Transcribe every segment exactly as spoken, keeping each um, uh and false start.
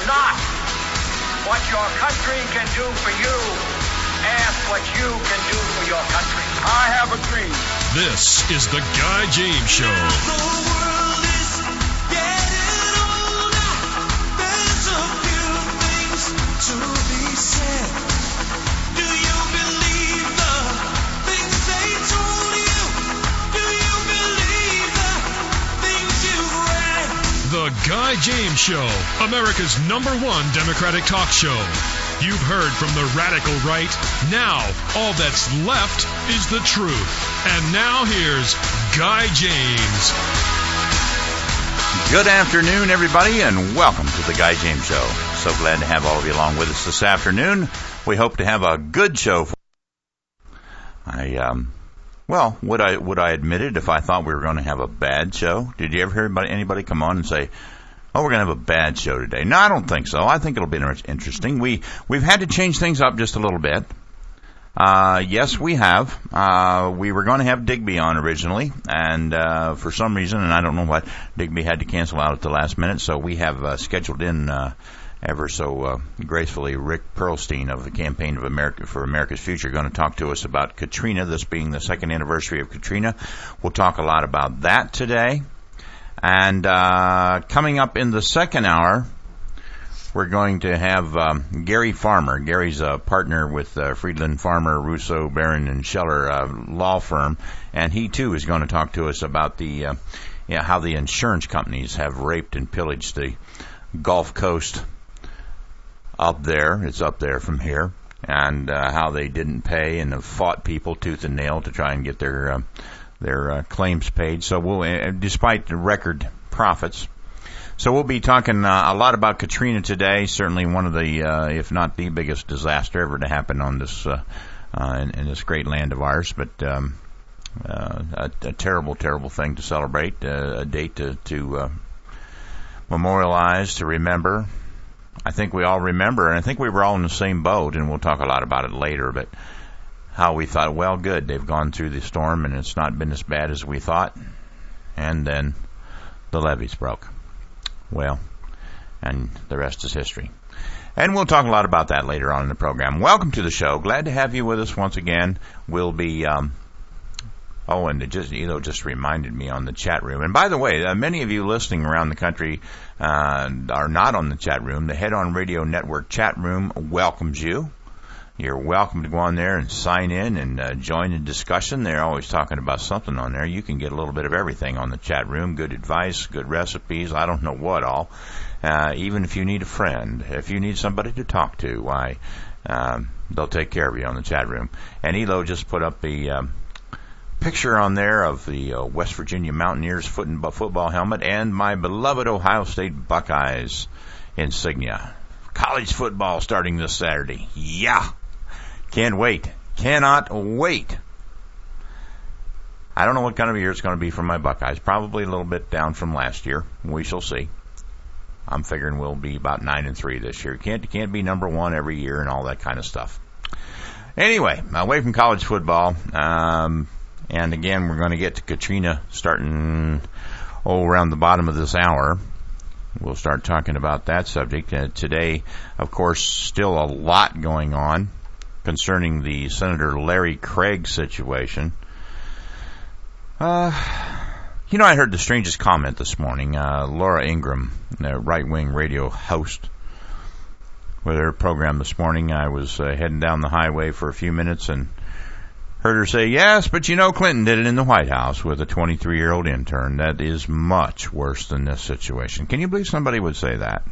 not what your country can do for you. Ask what you can do for your country. I have a dream. This is the Guy James Show. The world is getting older. There's a few things to be said. Do you believe the things they told you? Do you believe the things you've read? The Guy James Show, America's number one Democratic talk show. You've heard from the radical right. Now, all that's left is the truth. And now here's Guy James. Good afternoon, everybody, and welcome to the Guy James Show. So glad to have all of you along with us this afternoon. We hope to have a good show. For I, um, well, would I would I admit it if I thought we were going to have a bad show? Did you ever hear anybody, anybody come on and say, oh, we're going to have a bad show today? No, I don't think so. I think it'll be interesting. We, we've had to change things up just a little bit. Uh, yes, we have. Uh, we were going to have Digby on originally, and uh, for some reason, and I don't know what, Digby had to cancel out at the last minute, so we have uh, scheduled in uh, ever so uh, gracefully Rick Perlstein of the Campaign of America for America's Future, going to talk to us about Katrina, this being the second anniversary of Katrina. We'll talk a lot about that today. And uh coming up in the second hour, we're going to have um, Gary Farmer. Gary's a partner with uh, Friedland Farmer, Russo, Barron, and Scheller uh, law firm, and he too is going to talk to us about the uh, you know, how the insurance companies have raped and pillaged the Gulf Coast up there. It's up there from here, and uh, how they didn't pay and have fought people tooth and nail to try and get their uh, their uh, claims paid. So we'll, uh, despite the record profits. So we'll be talking uh, a lot about Katrina today. Certainly one of the, uh, if not the biggest disaster ever to happen on this, uh, uh, in, in this great land of ours. But um, uh, a, a terrible, terrible thing to celebrate, uh, a date to, to uh, memorialize, to remember. I think we all remember, and I think we were all in the same boat, and we'll talk a lot about it later. But how we thought, well, good, they've gone through the storm and it's not been as bad as we thought. And then the levees broke. Well, and the rest is history. And we'll talk a lot about that later on in the program. Welcome to the show. Glad to have you with us once again. We'll be, um, oh, and it just, you know, just reminded me on the chat room. And by the way, uh, many of you listening around the country uh, are not on the chat room. The Head On Radio Network chat room welcomes you. You're welcome to go on there and sign in and uh, join the discussion. They're always talking about something on there. You can get a little bit of everything on the chat room. Good advice, good recipes, I don't know what all. Uh, even if you need a friend, if you need somebody to talk to, why, um, they'll take care of you on the chat room. And Elo just put up the um, picture on there of the uh, West Virginia Mountaineers foot and football helmet and my beloved Ohio State Buckeyes insignia. College football starting this Saturday. Yeah. Can't wait. Cannot wait. I don't know what kind of a year it's going to be for my Buckeyes. Probably a little bit down from last year. We shall see. I'm figuring we'll be about nine and three this year. Can't can't be number one every year and all that kind of stuff. Anyway, away from college football. Um, and again, we're going to get to Katrina starting oh around the bottom of this hour. We'll start talking about that subject. Uh, today, of course, still a lot going on concerning the Senator Larry Craig situation. Uh, you know, I heard the strangest comment this morning. Uh, Laura Ingraham, the right-wing radio host, with her program this morning. I was uh, heading down the highway for a few minutes and heard her say, yes, but you know, Clinton did it in the White House with a twenty-three-year-old intern. That is much worse than this situation. Can you believe somebody would say that?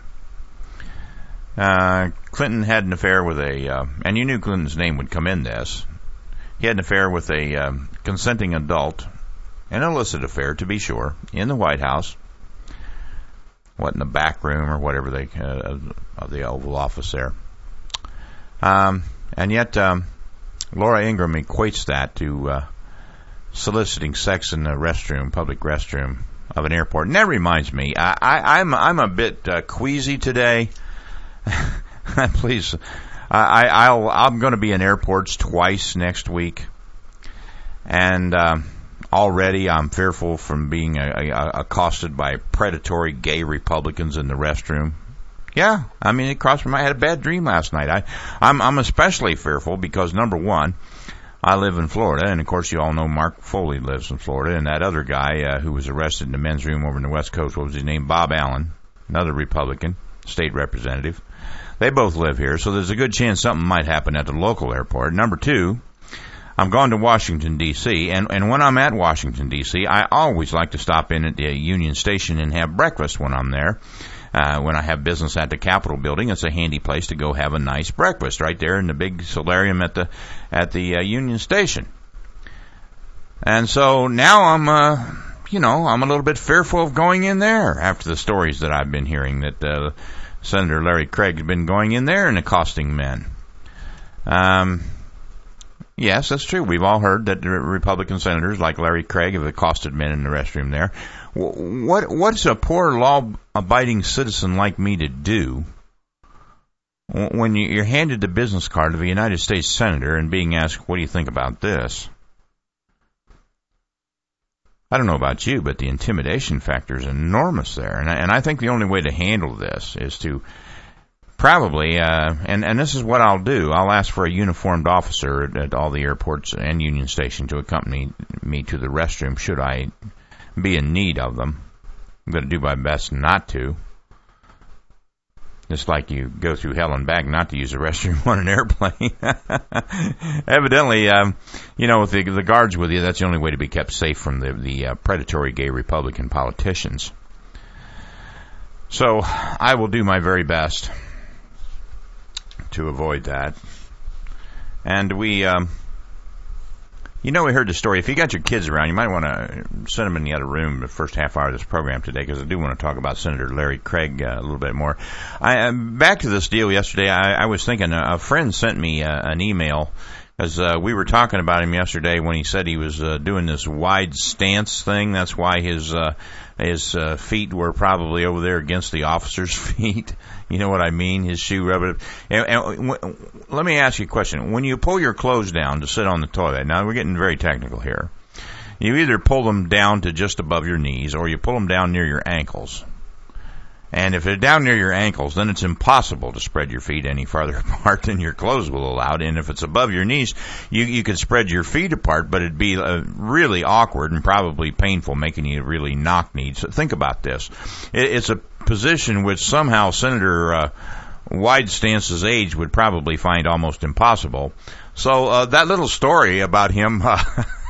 Uh, Clinton had an affair with a, uh, and you knew Clinton's name would come in this. He had an affair with a uh, consenting adult, an illicit affair, to be sure, in the White House. What, in the back room or whatever they, uh, of the Oval Office there. Um, and yet, um, Laura Ingraham equates that to uh, soliciting sex in the restroom, public restroom of an airport. And that reminds me, I, I, I'm I'm a bit uh, queasy today. Please, I, I'll, I'm going to be in airports twice next week, and uh, already I'm fearful from being uh, accosted by predatory gay Republicans in the restroom. Yeah, I mean, it crossed my mind. I had a bad dream last night. I, I'm, I'm especially fearful because, number one, I live in Florida, and of course you all know Mark Foley lives in Florida, and that other guy uh, who was arrested in the men's room over in the West Coast, what was his name? Bob Allen, another Republican, state representative. They both live here, so there's a good chance something might happen at the local airport. Number two, I'm going to Washington, D C, and, and when I'm at Washington, D C, I always like to stop in at the Union Station and have breakfast when I'm there. Uh, when I have business at the Capitol building, it's a handy place to go have a nice breakfast right there in the big solarium at the at the uh, Union Station. And so now I'm, uh, you know, I'm a little bit fearful of going in there after the stories that I've been hearing that uh, Senator Larry Craig has been going in there and accosting men. Um, yes, that's true. We've all heard that Republican senators like Larry Craig have accosted men in the restroom there. What what's a poor law-abiding citizen like me to do when you're handed the business card of a United States senator and being asked, what do you think about this? I don't know about you, but the intimidation factor is enormous there. And I, and I think the only way to handle this is to probably, uh, and, and this is what I'll do, I'll ask for a uniformed officer at, at all the airports and Union Station to accompany me to the restroom should I be in need of them. I'm going to do my best not to. Just like you go through hell and back not to use the restroom on an airplane. Evidently, um, you know, with the, the guards with you, that's the only way to be kept safe from the, the uh, predatory gay Republican politicians. So I will do my very best to avoid that. And we... Um, You know, we heard the story. If you got your kids around, you might want to send them in the other room the first half hour of this program today, because I do want to talk about Senator Larry Craig uh, a little bit more. I, uh, back to this deal yesterday, I, I was thinking uh, a friend sent me uh, an email, because uh, we were talking about him yesterday when he said he was uh, doing this wide stance thing. That's why his uh, his uh, feet were probably over there against the officer's feet. You know what I mean? His shoe rubber. And, and w- let me ask you a question. When you pull your clothes down to sit on the toilet, now we're getting very technical here. You either pull them down to just above your knees or you pull them down near your ankles. And if they're down near your ankles, then it's impossible to spread your feet any farther apart than your clothes will allow. And if it's above your knees, you, you could spread your feet apart, but it'd be uh, really awkward and probably painful, making you really knock-kneed. So think about this. It, it's a position which somehow Senator uh, Wide Stance's age would probably find almost impossible. So uh, that little story about him... Uh,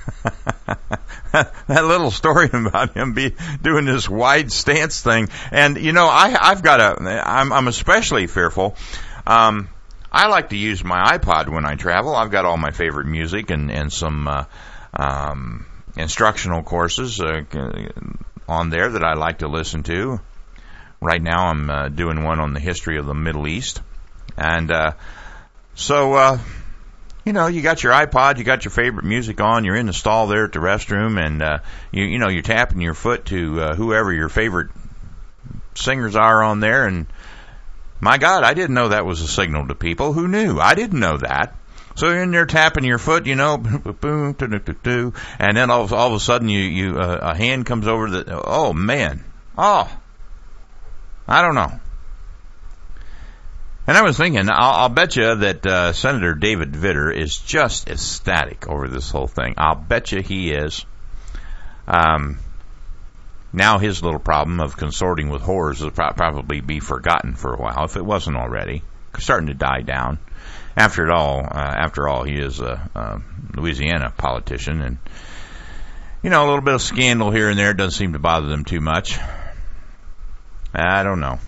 that little story about him be doing this wide stance thing, and you know, I, I've got a, I'm, I'm especially fearful. Um, I like to use my iPod when I travel. I've got all my favorite music and and some uh, um, instructional courses uh, on there that I like to listen to. Right now, I'm uh, doing one on the history of the Middle East, and uh, so. Uh, You know, you got your iPod, you got your favorite music on, you're in the stall there at the restroom, and, uh, you, you know, you're tapping your foot to uh, whoever your favorite singers are on there, and my God, I didn't know that was a signal to people. Who knew? I didn't know that. So you're in there tapping your foot, you know, and then all, all of a sudden you, you uh, a hand comes over the, oh, man, oh, I don't know. And I was thinking, I'll, I'll bet you that uh, Senator David Vitter is just ecstatic over this whole thing. I'll bet you he is. Um, now his little problem of consorting with whores will pro- probably be forgotten for a while, if it wasn't already. Starting to die down. After it all, uh, after all, he is a, a Louisiana politician, and you know, a little bit of scandal here and there doesn't seem to bother them too much. I don't know.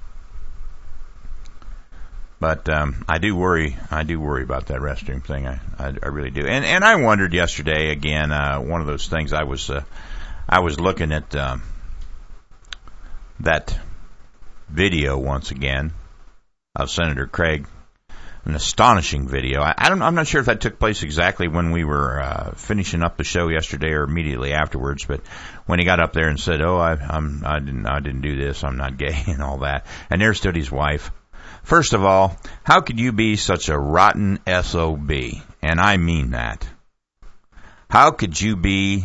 But um, I do worry. I do worry about that restroom thing. I, I, I really do. And and I wondered yesterday again. Uh, one of those things. I was uh, I was looking at um, that video once again of Senator Craig. An astonishing video. I, I don't. I'm not sure if that took place exactly when we were uh, finishing up the show yesterday or immediately afterwards. But when he got up there and said, "Oh, I, I'm. I didn't. I didn't do this. I'm not gay," and all that. And there stood his wife. First of all, how could you be such a rotten S O B? And I mean that. How could you be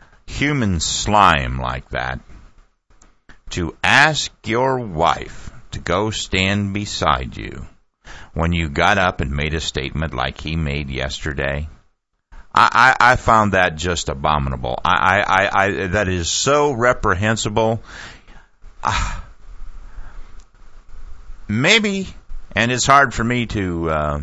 human slime like that to ask your wife to to go stand beside you when you got up and made a statement like he made yesterday. I, I, I found that just abominable. I, I, I, that is so reprehensible. Uh, maybe, and it's hard for me to uh,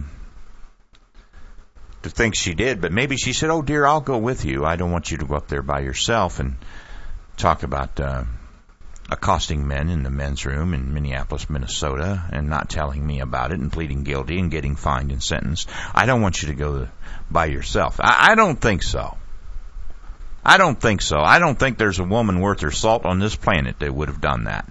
to think she did, but maybe she said, "Oh dear, I'll go with you. I don't want you to go up there by yourself and talk about uh, accosting men in the men's room in Minneapolis, Minnesota, and not telling me about it and pleading guilty and getting fined and sentenced. I don't want you to go by yourself." I, I don't think so. I don't think so. I don't think there's a woman worth her salt on this planet that would have done that.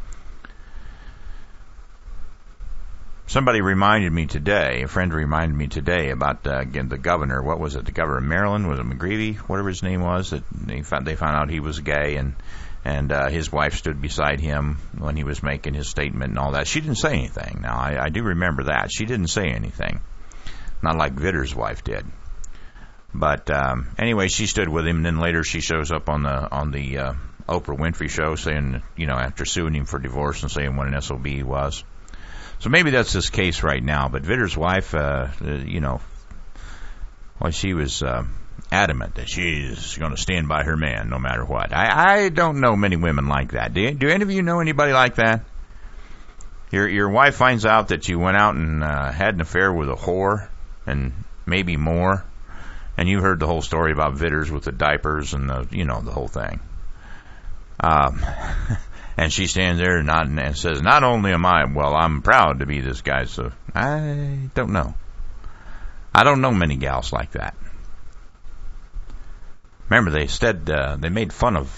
Somebody reminded me today, a friend reminded me today about uh, again the governor. What was it? The governor of Maryland, was it McGreevey, whatever his name was? That they found they found out he was gay, and and uh, his wife stood beside him when he was making his statement and all that. She didn't say anything. Now I, I do remember that she didn't say anything, not like Vitter's wife did. But um, anyway, she stood with him, and then later she shows up on the on the uh, Oprah Winfrey show, saying, you know, after suing him for divorce and saying what an S O B he was. So maybe that's his case right now. But Vitter's wife, uh, you know, well, she was uh, adamant that she's going to stand by her man no matter what. I, I don't know many women like that. Do, do any of you know anybody like that? Your your wife finds out that you went out and uh, had an affair with a whore and maybe more, and you heard the whole story about Vitters with the diapers and the, you know, the whole thing. Um. And she stands there and, not, and says, not only am I, well, I'm proud to be this guy, so I don't know. I don't know many gals like that. Remember, they said, uh, they made fun of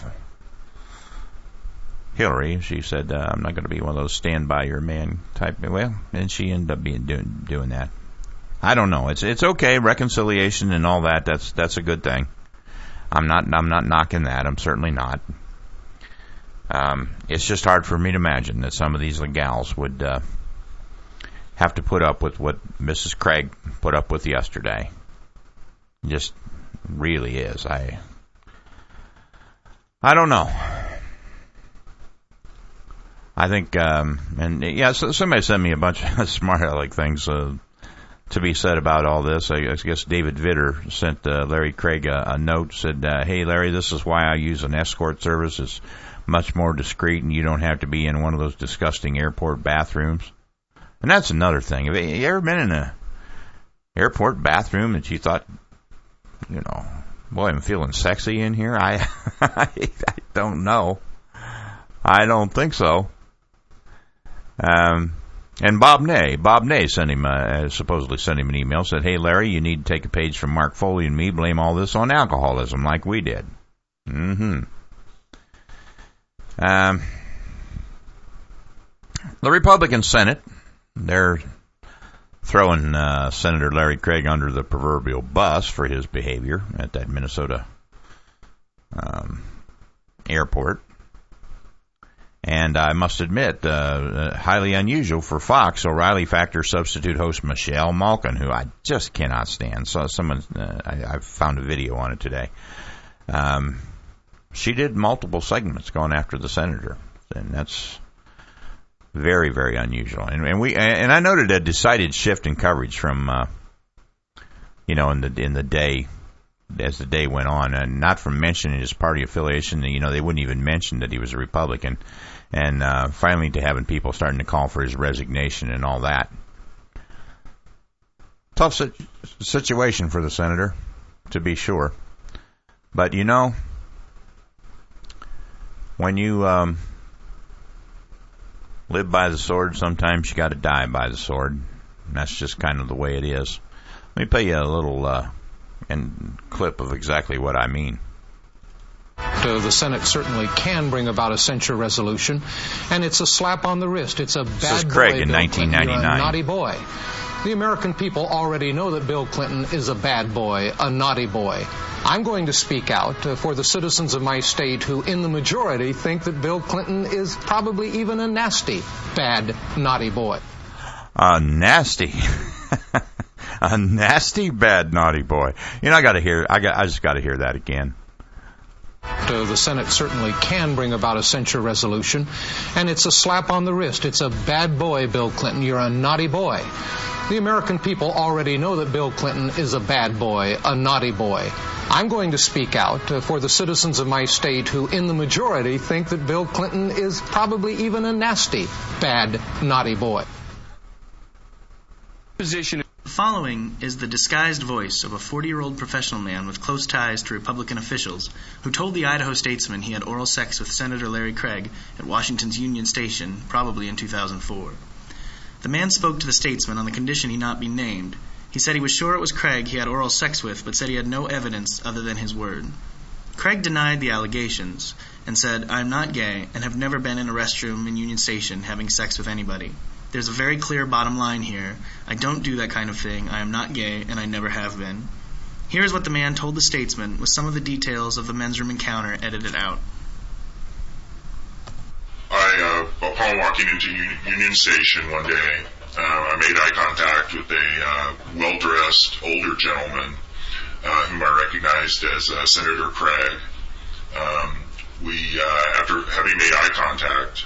Hillary. She said, uh, I'm not going to be one of those stand by your man type. Well, and she ended up being doing, doing that. I don't know. It's it's okay, reconciliation and all that. That's that's a good thing. I'm not I'm not knocking that. I'm certainly not. Um, it's just hard for me to imagine that some of these gals would uh, have to put up with what Missus Craig put up with yesterday. Just really is. I I don't know. I think, um, and yeah, so somebody sent me a bunch of smart aleck things uh, to be said about all this. I guess David Vitter sent uh, Larry Craig a, a note, said, uh, hey, Larry, this is why I use an escort service. It's much more discreet, and you don't have to be in one of those disgusting airport bathrooms. And that's another thing. Have you ever been in a airport bathroom that you thought, you know, boy, I'm feeling sexy in here? I, I, I don't know. I don't think so. Um, and Bob Ney, Bob Ney sent him, uh, supposedly sent him an email, said, hey, Larry, you need to take a page from Mark Foley and me, blame all this on alcoholism like we did. Mm-hmm. Um, the Republican Senate, they're throwing uh, Senator Larry Craig under the proverbial bus for his behavior at that Minnesota um, airport. And I must admit, uh, highly unusual for Fox, O'Reilly Factor substitute host Michelle Malkin, who I just cannot stand. So someone, uh, I, I found a video on it today. Um, she did multiple segments going after the senator, and that's very, very unusual. And, and we, and I noted a decided shift in coverage from, uh, you know, in the in the day. As the day went on, and not from mentioning his party affiliation, you know, they wouldn't even mention that he was a Republican, and uh, finally to having people starting to call for his resignation and all that. Tough si- situation for the senator, to be sure. But, you know, when you um, live by the sword, sometimes you got to die by the sword. And that's just kind of the way it is. Let me play you a little... Uh, and clip of exactly what I mean. Uh, the Senate certainly can bring about a censure resolution, and it's a slap on the wrist. It's a bad this is Craig boy, in Bill nineteen ninety-nine. Clinton, you're a naughty boy. The American people already know that Bill Clinton is a bad boy, a naughty boy. I'm going to speak out uh, for the citizens of my state who, in the majority, think that Bill Clinton is probably even a nasty, bad, naughty boy. A nasty... A nasty, bad, naughty boy. You know, I got to hear. I got. I just got to hear that again. uh, the Senate certainly can bring about a censure resolution, and it's a slap on the wrist. It's a bad boy, Bill Clinton. You're a naughty boy. The American people already know that Bill Clinton is a bad boy, a naughty boy. I'm going to speak out uh, for the citizens of my state who, in the majority, think that Bill Clinton is probably even a nasty, bad, naughty boy. Position. The following is the disguised voice of a forty-year-old professional man with close ties to Republican officials who told the Idaho Statesman he had oral sex with Senator Larry Craig at Washington's Union Station, probably in two thousand four. The man spoke to the Statesman on the condition he not be named. He said he was sure it was Craig he had oral sex with, but said he had no evidence other than his word. Craig denied the allegations and said, "I am not gay and have never been in a restroom in Union Station having sex with anybody. There's a very clear bottom line here. I don't do that kind of thing. I am not gay, and I never have been." Here is what the man told the Statesman, with some of the details of the men's room encounter edited out. I, uh, upon walking into Union Station one day, uh, I made eye contact with a uh, well-dressed older gentleman uh, whom I recognized as uh, Senator Craig. Um, we, uh, after having made eye contact,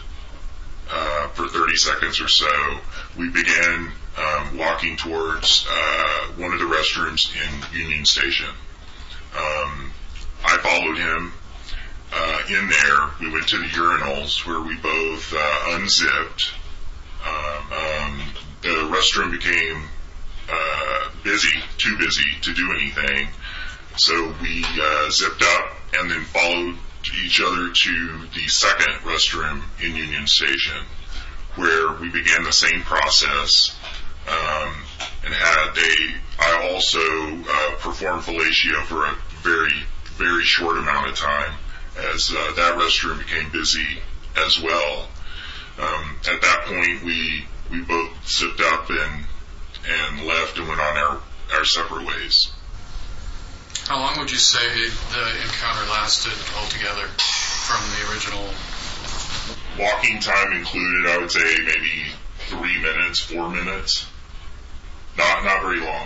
Uh, for thirty seconds or so, we began um, walking towards uh, one of the restrooms in Union Station. Um, I followed him uh, in there. We went to the urinals where we both uh, unzipped. Um, um, the restroom became uh, busy, too busy to do anything. So we uh, zipped up and then followed each other to the second restroom in Union Station, where we began the same process um, and had a. I also uh, performed fellatio for a very, very short amount of time, as uh, that restroom became busy as well. Um, at that point, we we both zipped up and and left and went on our our separate ways. How long would you say the encounter lasted altogether from the original? Walking time included, I would say maybe three minutes, four minutes. Not not very long.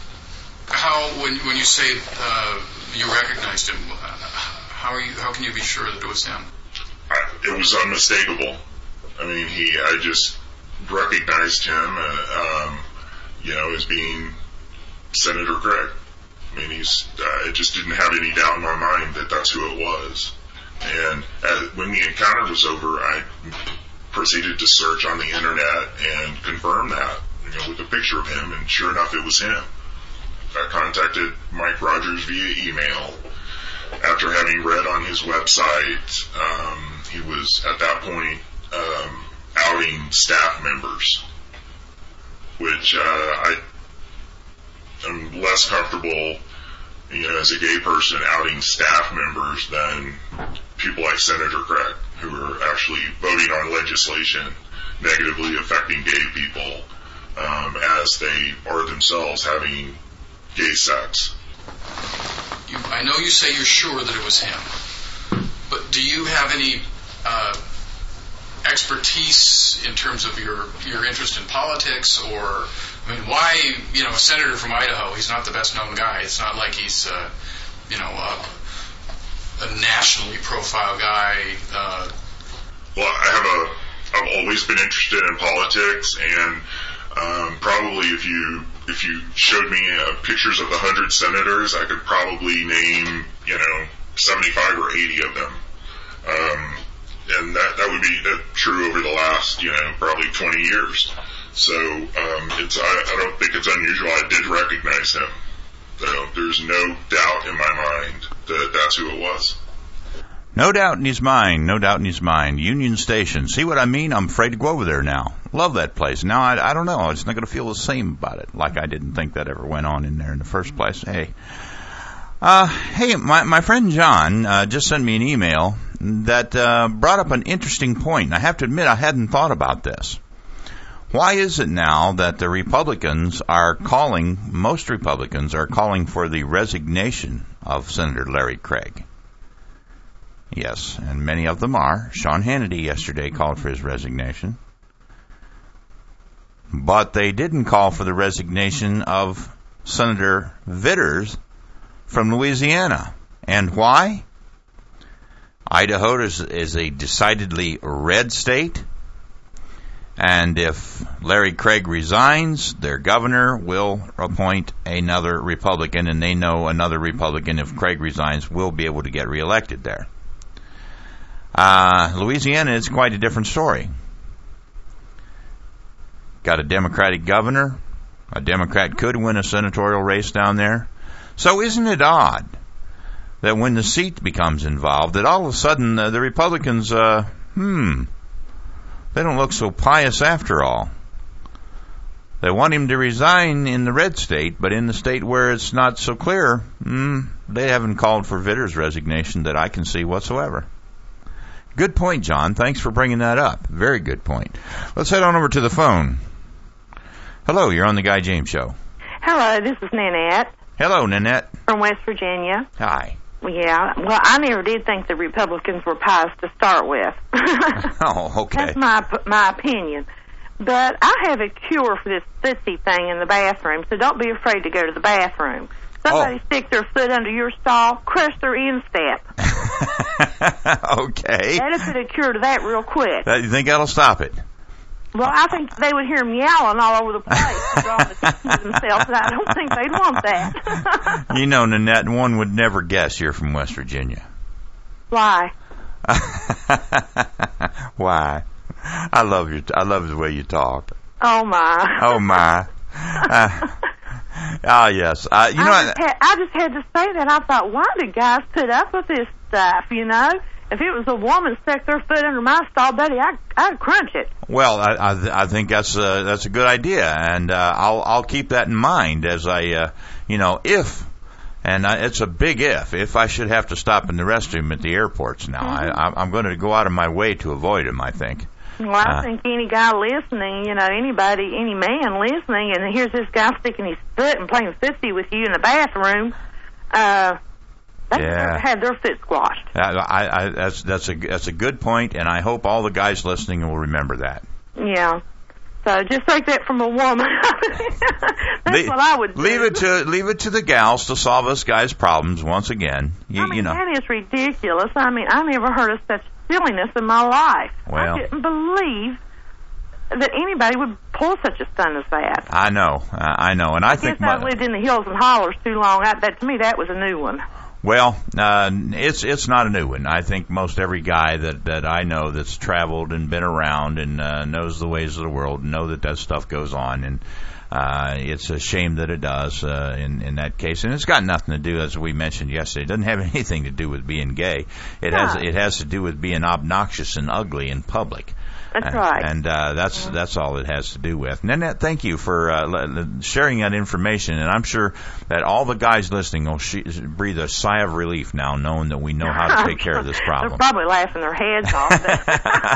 How, when when you say uh, you recognized him, how are you? How can you be sure that it was him? I, it was unmistakable. I mean, he. I just recognized him, uh, um, you know, as being Senator Craig. I mean, he's, I just didn't have any doubt in my mind that that's who it was. And as, when the encounter was over, I proceeded to search on the internet and confirm that, you know, with a picture of him, and sure enough, it was him. I contacted Mike Rogers via email. After having read on his website, um, he was at that point um, outing staff members, which uh, I am less comfortable, you know, as a gay person outing staff members than people like Senator Craig, who are actually voting on legislation negatively affecting gay people um, as they are themselves having gay sex. You, I know you say you're sure that it was him, but do you have any uh, expertise in terms of your, your interest in politics, or, I mean, why, you know, a senator from Idaho, he's not the best known guy. It's not like he's, uh, you know, uh, a nationally profile guy. Uh, well, I have a, I've always been interested in politics, and um, probably if you, if you showed me uh, pictures of the hundred senators, I could probably name, you know, seventy-five or eighty of them. Um, and that, that would be uh, true over the last, you know, probably twenty years. So, um, it's, I, I don't think it's unusual. I did recognize him. So there's no doubt in my mind that that's who it was. No doubt in his mind, no doubt in his mind. Union Station. See what I mean? I'm afraid to go over there now. Love that place. Now, I, I don't know. It's not going to feel the same about it, like I didn't think that ever went on in there in the first place. Hey, uh, hey, my, my friend John uh, just sent me an email that uh, brought up an interesting point. I have to admit, I hadn't thought about this. Why is it now that the Republicans are calling, most Republicans are calling for the resignation of Senator Larry Craig? Yes, and many of them are. Sean Hannity yesterday called for his resignation. But they didn't call for the resignation of Senator Vitters from Louisiana. And why? Idaho is, is a decidedly red state, and if Larry Craig resigns, their governor will appoint another Republican, and they know another Republican, if Craig resigns, will be able to get reelected there. Uh, Louisiana is quite a different story. Got a Democratic governor. A Democrat could win a senatorial race down there. So isn't it odd that when the seat becomes involved, that all of a sudden uh, the Republicans, uh, hmm, they don't look so pious after all. They want him to resign in the red state, but in the state where it's not so clear, hmm, they haven't called for Vitter's resignation that I can see whatsoever. Good point, John. Thanks for bringing that up. Very good point. Let's head on over to the phone. Hello, you're on the Guy James Show. Hello, this is Nanette. Hello, Nanette. From West Virginia. Hi. Yeah, well, I never did think the Republicans were pious to start with. Oh, okay. That's my my opinion. But I have a cure for this footsie thing in the bathroom, so don't be afraid to go to the bathroom. Somebody oh. stick their foot under your stall, crush their instep. Okay. That'll put a cure to that real quick. That, you think that'll stop it? Well, I think they would hear them yowling all over the place, drawing attention to themselves, and I don't think they'd want that. You know, Nanette, one would never guess you're from West Virginia. Why? Why? I love your. I love the way you talk. Oh my. Oh my. Uh, ah yes. Uh, you I know. Just had, I just had to say that. I thought, why do guys put up with this stuff? You know, if it was a woman stuck their foot under my stall, buddy, I, I'd crunch it. Well, I, I, I think that's a, that's a good idea, and uh, I'll I'll keep that in mind as I, uh, you know, if. And I, it's a big if. If I should have to stop in the restroom at the airports now, mm-hmm. I, I'm going to go out of my way to avoid them, I think. Well, I uh, think any guy listening, you know, anybody, any man listening, and here's this guy sticking his foot and playing footsie with you in the bathroom, uh, they yeah. had their foot squashed. I, I, I, that's that's a that's a good point, and I hope all the guys listening will remember that. Yeah. So just take that from a woman. That's Le- what I would do. Leave it to leave it to the gals to solve us guys' problems once again. You, I mean, you know. that is ridiculous. I mean, I never heard of such silliness in my life. Well, I didn't believe that anybody would pull such a stunt as that. I know, uh, I know, and I, I think guess I've my, lived in the hills and hollers too long. I, that to me, that was a new one. Well, uh, it's it's not a new one. I think most every guy that, that I know that's traveled and been around and uh, knows the ways of the world know that that stuff goes on, and uh, it's a shame that it does uh, in in that case. And it's got nothing to do, as we mentioned yesterday. It doesn't have anything to do with being gay. It no. has it has to do with being obnoxious and ugly in public. That's and, right. And uh, that's yeah. that's all it has to do with. Nanette, thank you for uh, sharing that information, and I'm sure that all the guys listening will sh- breathe a sigh of relief now, knowing that we know how to take care of this problem. They're probably laughing their heads off. But,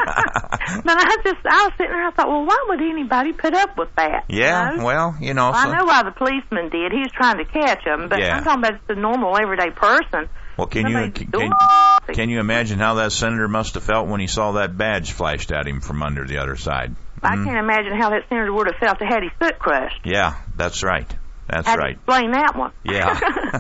but I just, I was sitting there, I thought, well, why would anybody put up with that? Yeah, you know? well, you know. Well, so, I know why the policeman did. He was trying to catch them, but yeah. I'm talking about the normal, everyday person. Well, can you can, can, can you imagine how that senator must have felt when he saw that badge flashed at him from under the other side? I mm. can't imagine how that senator would have felt to have his foot crushed. Yeah, that's right. That's I'd right. Explain that one. Yeah.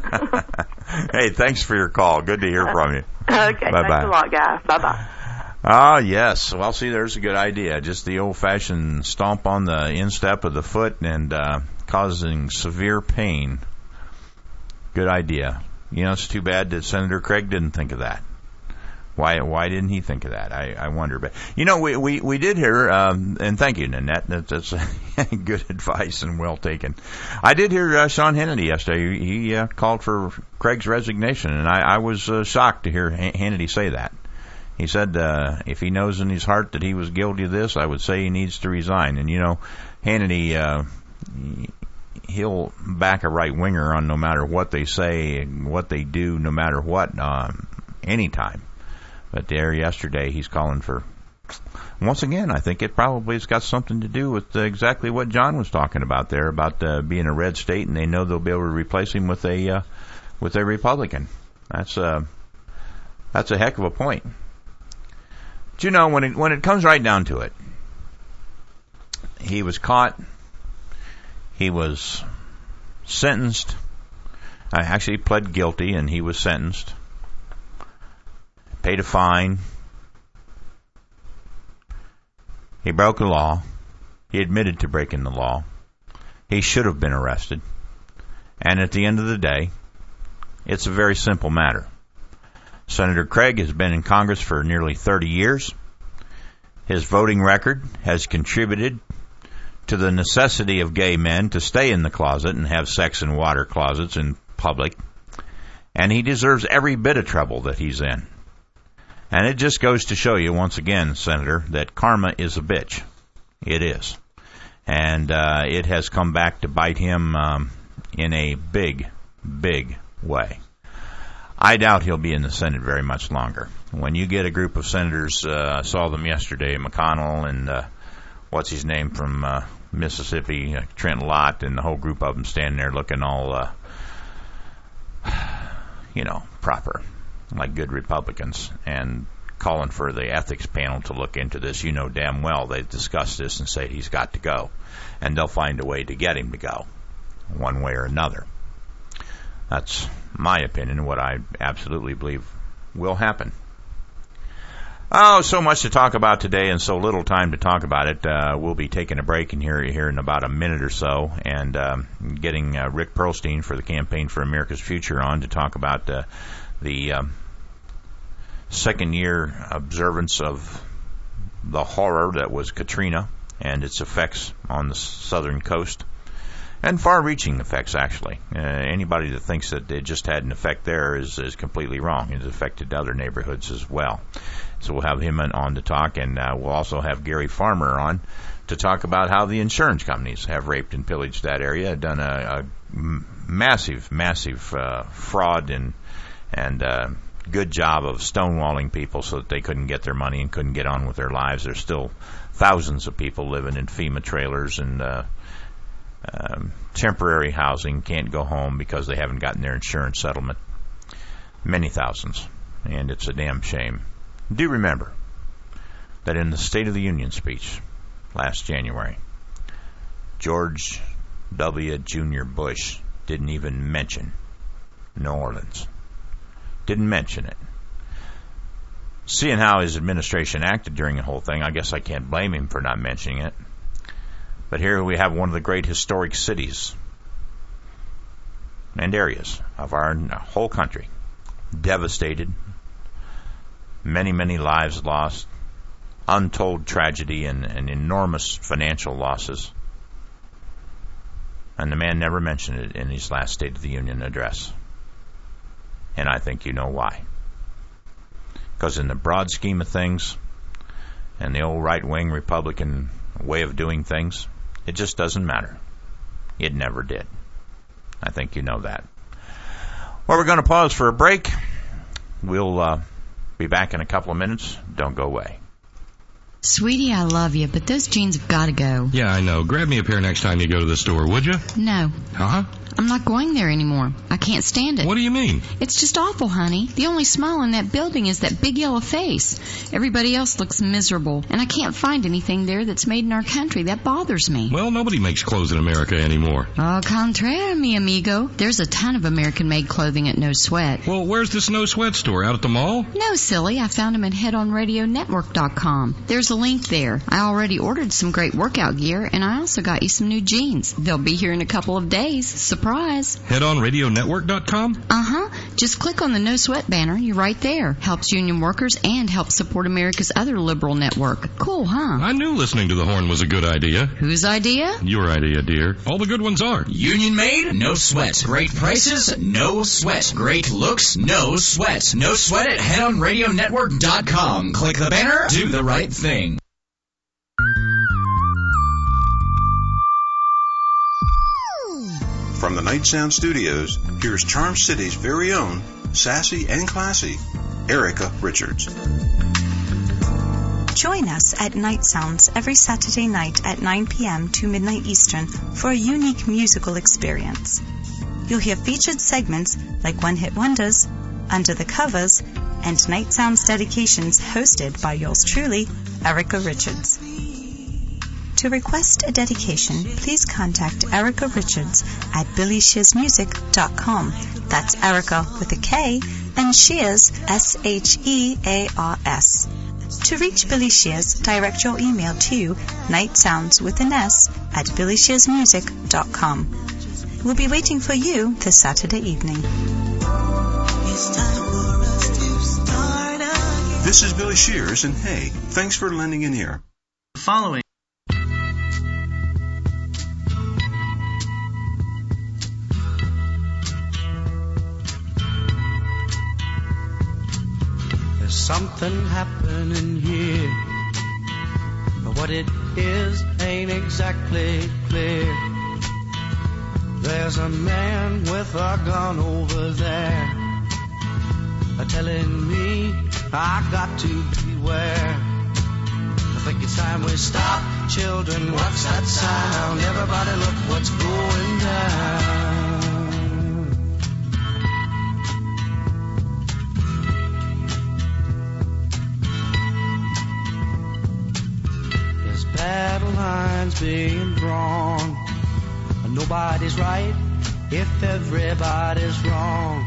Hey, thanks for your call. Good to hear from you. Okay, Bye-bye. thanks a lot, guys. Bye-bye. Ah, yes. Well, see, there's a good idea. Just the old-fashioned stomp on the instep of the foot and uh, causing severe pain. Good idea. You know, it's too bad that Senator Craig didn't think of that. Why why didn't he think of that? I, I wonder. But, you know, we, we, we did hear, um, and thank you, Nanette. That, that's good advice and well taken. I did hear uh, Sean Hannity yesterday. He, he uh, called for Craig's resignation, and I, I was uh, shocked to hear H- Hannity say that. He said uh, if he knows in his heart that he was guilty of this, I would say he needs to resign. And, you know, Hannity... Uh, he'll back a right-winger on no matter what they say and what they do, no matter what, um, anytime. But there yesterday, he's calling for, once again, I think it probably has got something to do with uh, exactly what John was talking about there, about uh, being a red state, and they know they'll be able to replace him with a uh, with a Republican. That's uh, that's a heck of a point. But you know, when it when it comes right down to it, he was caught. He was sentenced. I actually pled guilty, and he was sentenced. paid a fine. He broke the law. He admitted to breaking the law. He should have been arrested. And at the end of the day, it's a very simple matter. Senator Craig has been in Congress for nearly thirty years. His voting record has contributed to the necessity of gay men to stay in the closet and have sex in water closets in public. And he deserves every bit of trouble that he's in. And it just goes to show you, once again, Senator, that karma is a bitch. It is. And uh, it has come back to bite him um, in a big, big way. I doubt he'll be in the Senate very much longer. When you get a group of senators, uh, I saw them yesterday, McConnell and uh, what's his name from uh, Mississippi, uh, Trent Lott, and the whole group of them standing there looking all, uh, you know, proper, like good Republicans, and calling for the ethics panel to look into this. You know damn well they've discussed this and say he's got to go, and they'll find a way to get him to go, one way or another. That's my opinion, what I absolutely believe will happen. Oh, so much to talk about today and so little time to talk about it. Uh, we'll be taking a break in here, here in about a minute or so, and um, getting uh, Rick Perlstein for the Campaign for America's Future on to talk about uh, the um, second year observance of the horror that was Katrina and its effects on the southern coast. And far-reaching effects, actually. Uh, anybody that thinks that it just had an effect there is, is completely wrong. It affected other neighborhoods as well. So we'll have him on to talk, and uh, we'll also have Gary Farmer on to talk about how the insurance companies have raped and pillaged that area, done a, a massive, massive uh, fraud and and uh, good job of stonewalling people so that they couldn't get their money and couldn't get on with their lives. There's still thousands of people living in FEMA trailers and uh, Um, temporary housing, can't go home because they haven't gotten their insurance settlement. Many thousands. And it's a damn shame. Do remember that in the State of the Union speech last January, George W. Junior Bush didn't even mention New Orleans. Didn't mention it. Seeing how his administration acted during the whole thing, I guess I can't blame him for not mentioning it. But here we have one of the great historic cities and areas of our whole country devastated, many, many lives lost, untold tragedy and, and enormous financial losses. And the man never mentioned it in his last State of the Union address. And I think you know why. Because in the broad scheme of things and the old right-wing Republican way of doing things, it just doesn't matter. It never did. I think you know that. Well, we're going to pause for a break. We'll uh, be back in a couple of minutes. Don't go away. Sweetie, I love you, but those jeans have got to go. Yeah, I know. Grab me a pair next time you go to the store, would you? No. Huh? I'm not going there anymore. I can't stand it. What do you mean? It's just awful, honey. The only smile in that building is that big yellow face. Everybody else looks miserable, and I can't find anything there that's made in our country. That bothers me. Well, nobody makes clothes in America anymore. Au contraire, mi amigo. There's a ton of American-made clothing at No Sweat. Well, where's this No Sweat store? Out at the mall? No, silly. I found them at head on radio network dot com. There's a link there. I already ordered some great workout gear, and I also got you some new jeans. They'll be here in a couple of days. Surprise. head on radio network dot com? Uh-huh. Just click on the No Sweat banner. You're right there. Helps union workers and helps support America's other liberal network. Cool, huh? I knew listening to the horn was a good idea. Whose idea? Your idea, dear. All the good ones are. Union made, no sweat. Great prices, no sweat. Great looks, no sweat. No sweat at head on radio network dot com. Click the banner, do the right thing. From the Night Sound Studios, here's Charm City's very own, sassy and classy, Erica Richards. Join us at Night Sounds every Saturday night at nine p.m. to midnight Eastern for a unique musical experience. You'll hear featured segments like One Hit Wonders, Under the Covers, and Night Sounds dedications hosted by yours truly, Erica Richards. To request a dedication, please contact Erica Richards at billy shears music dot com. That's Erica with a K, and Shears, S H E A R S. To reach Billy Shears, direct your email to nightsounds with an S at billy shears music dot com. We'll be waiting for you this Saturday evening. This is Billy Shears, and hey, thanks for lending an ear. The following There's something happening here, but what it is ain't exactly clear. There's a man with a gun over there, telling me I got to beware. I think it's time we stop. Children, what's that sound? Everybody look what's going down. There's battle lines being drawn. Nobody's right if everybody's wrong.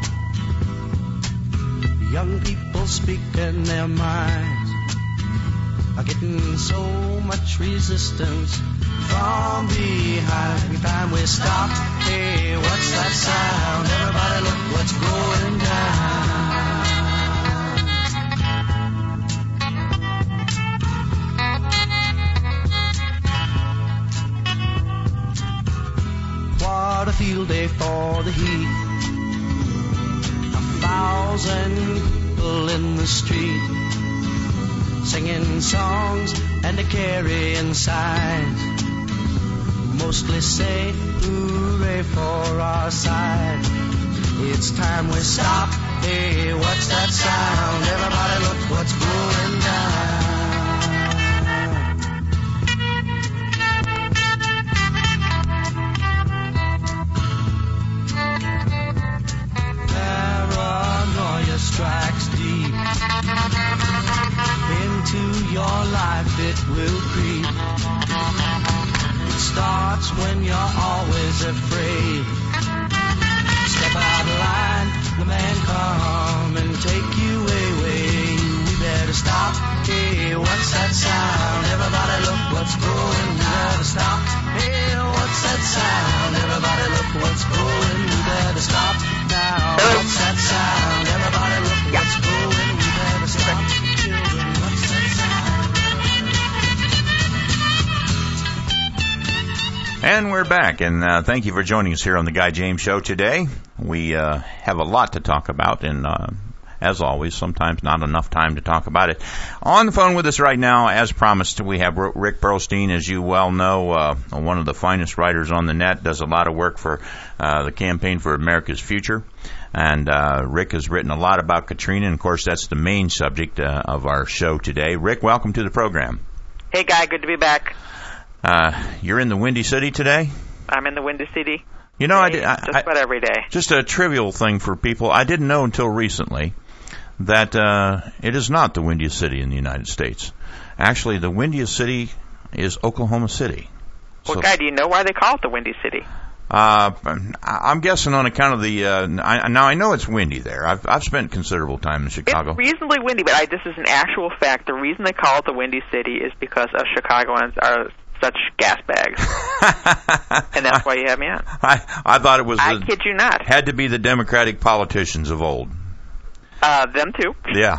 Young people speaking their minds are getting so much resistance from behind. Every time we stop, hey, what's that sound? Everybody look what's going down. What a field day for the heat. Thousand people in the street, singing songs and a carrying signs, mostly say hooray for our side. It's time we stop. Hey, what's that sound? Everybody look what's going down. Strikes deep into your life, it will creep. It starts when you're always afraid. Step out of line, the man come and take you away. We better stop. Hey, what's that sound? Everybody look what's going. We better stop. Hey, what's that sound? Everybody look what's going. We better stop now. What's that sound? Everybody look what's going. We better stop. Children, what's that sound? And we're back, and uh, thank you for joining us here on the Guy James Show today. We uh, have a lot to talk about, and uh, as always, sometimes not enough time to talk about it. On the phone with us right now, as promised, we have Rick Perlstein. As you well know, uh, one of the finest writers on the net, does a lot of work for uh, the Campaign for America's Future. And uh, Rick has written a lot about Katrina, and of course that's the main subject uh, of our show today. Rick, welcome to the program. Hey, Guy, good to be back. Uh, you're in the Windy City today? I'm in the Windy City. You know, I, did, I just about every day. Just a trivial thing for people. I didn't know until recently that uh, it is not the windiest city in the United States. Actually, the windiest city is Oklahoma City. Well, so, Guy, do you know why they call it the Windy City? Uh, I'm guessing on account of the, uh, I, now I know it's windy there. I've, I've spent considerable time in Chicago. It's reasonably windy, but I, this is an actual fact. The reason they call it the Windy City is because us Chicagoans are such gas bags. And that's why you have me on. I, I thought it was, I the, kid you not. Had to be the Democratic politicians of old. Uh, them too. Yeah.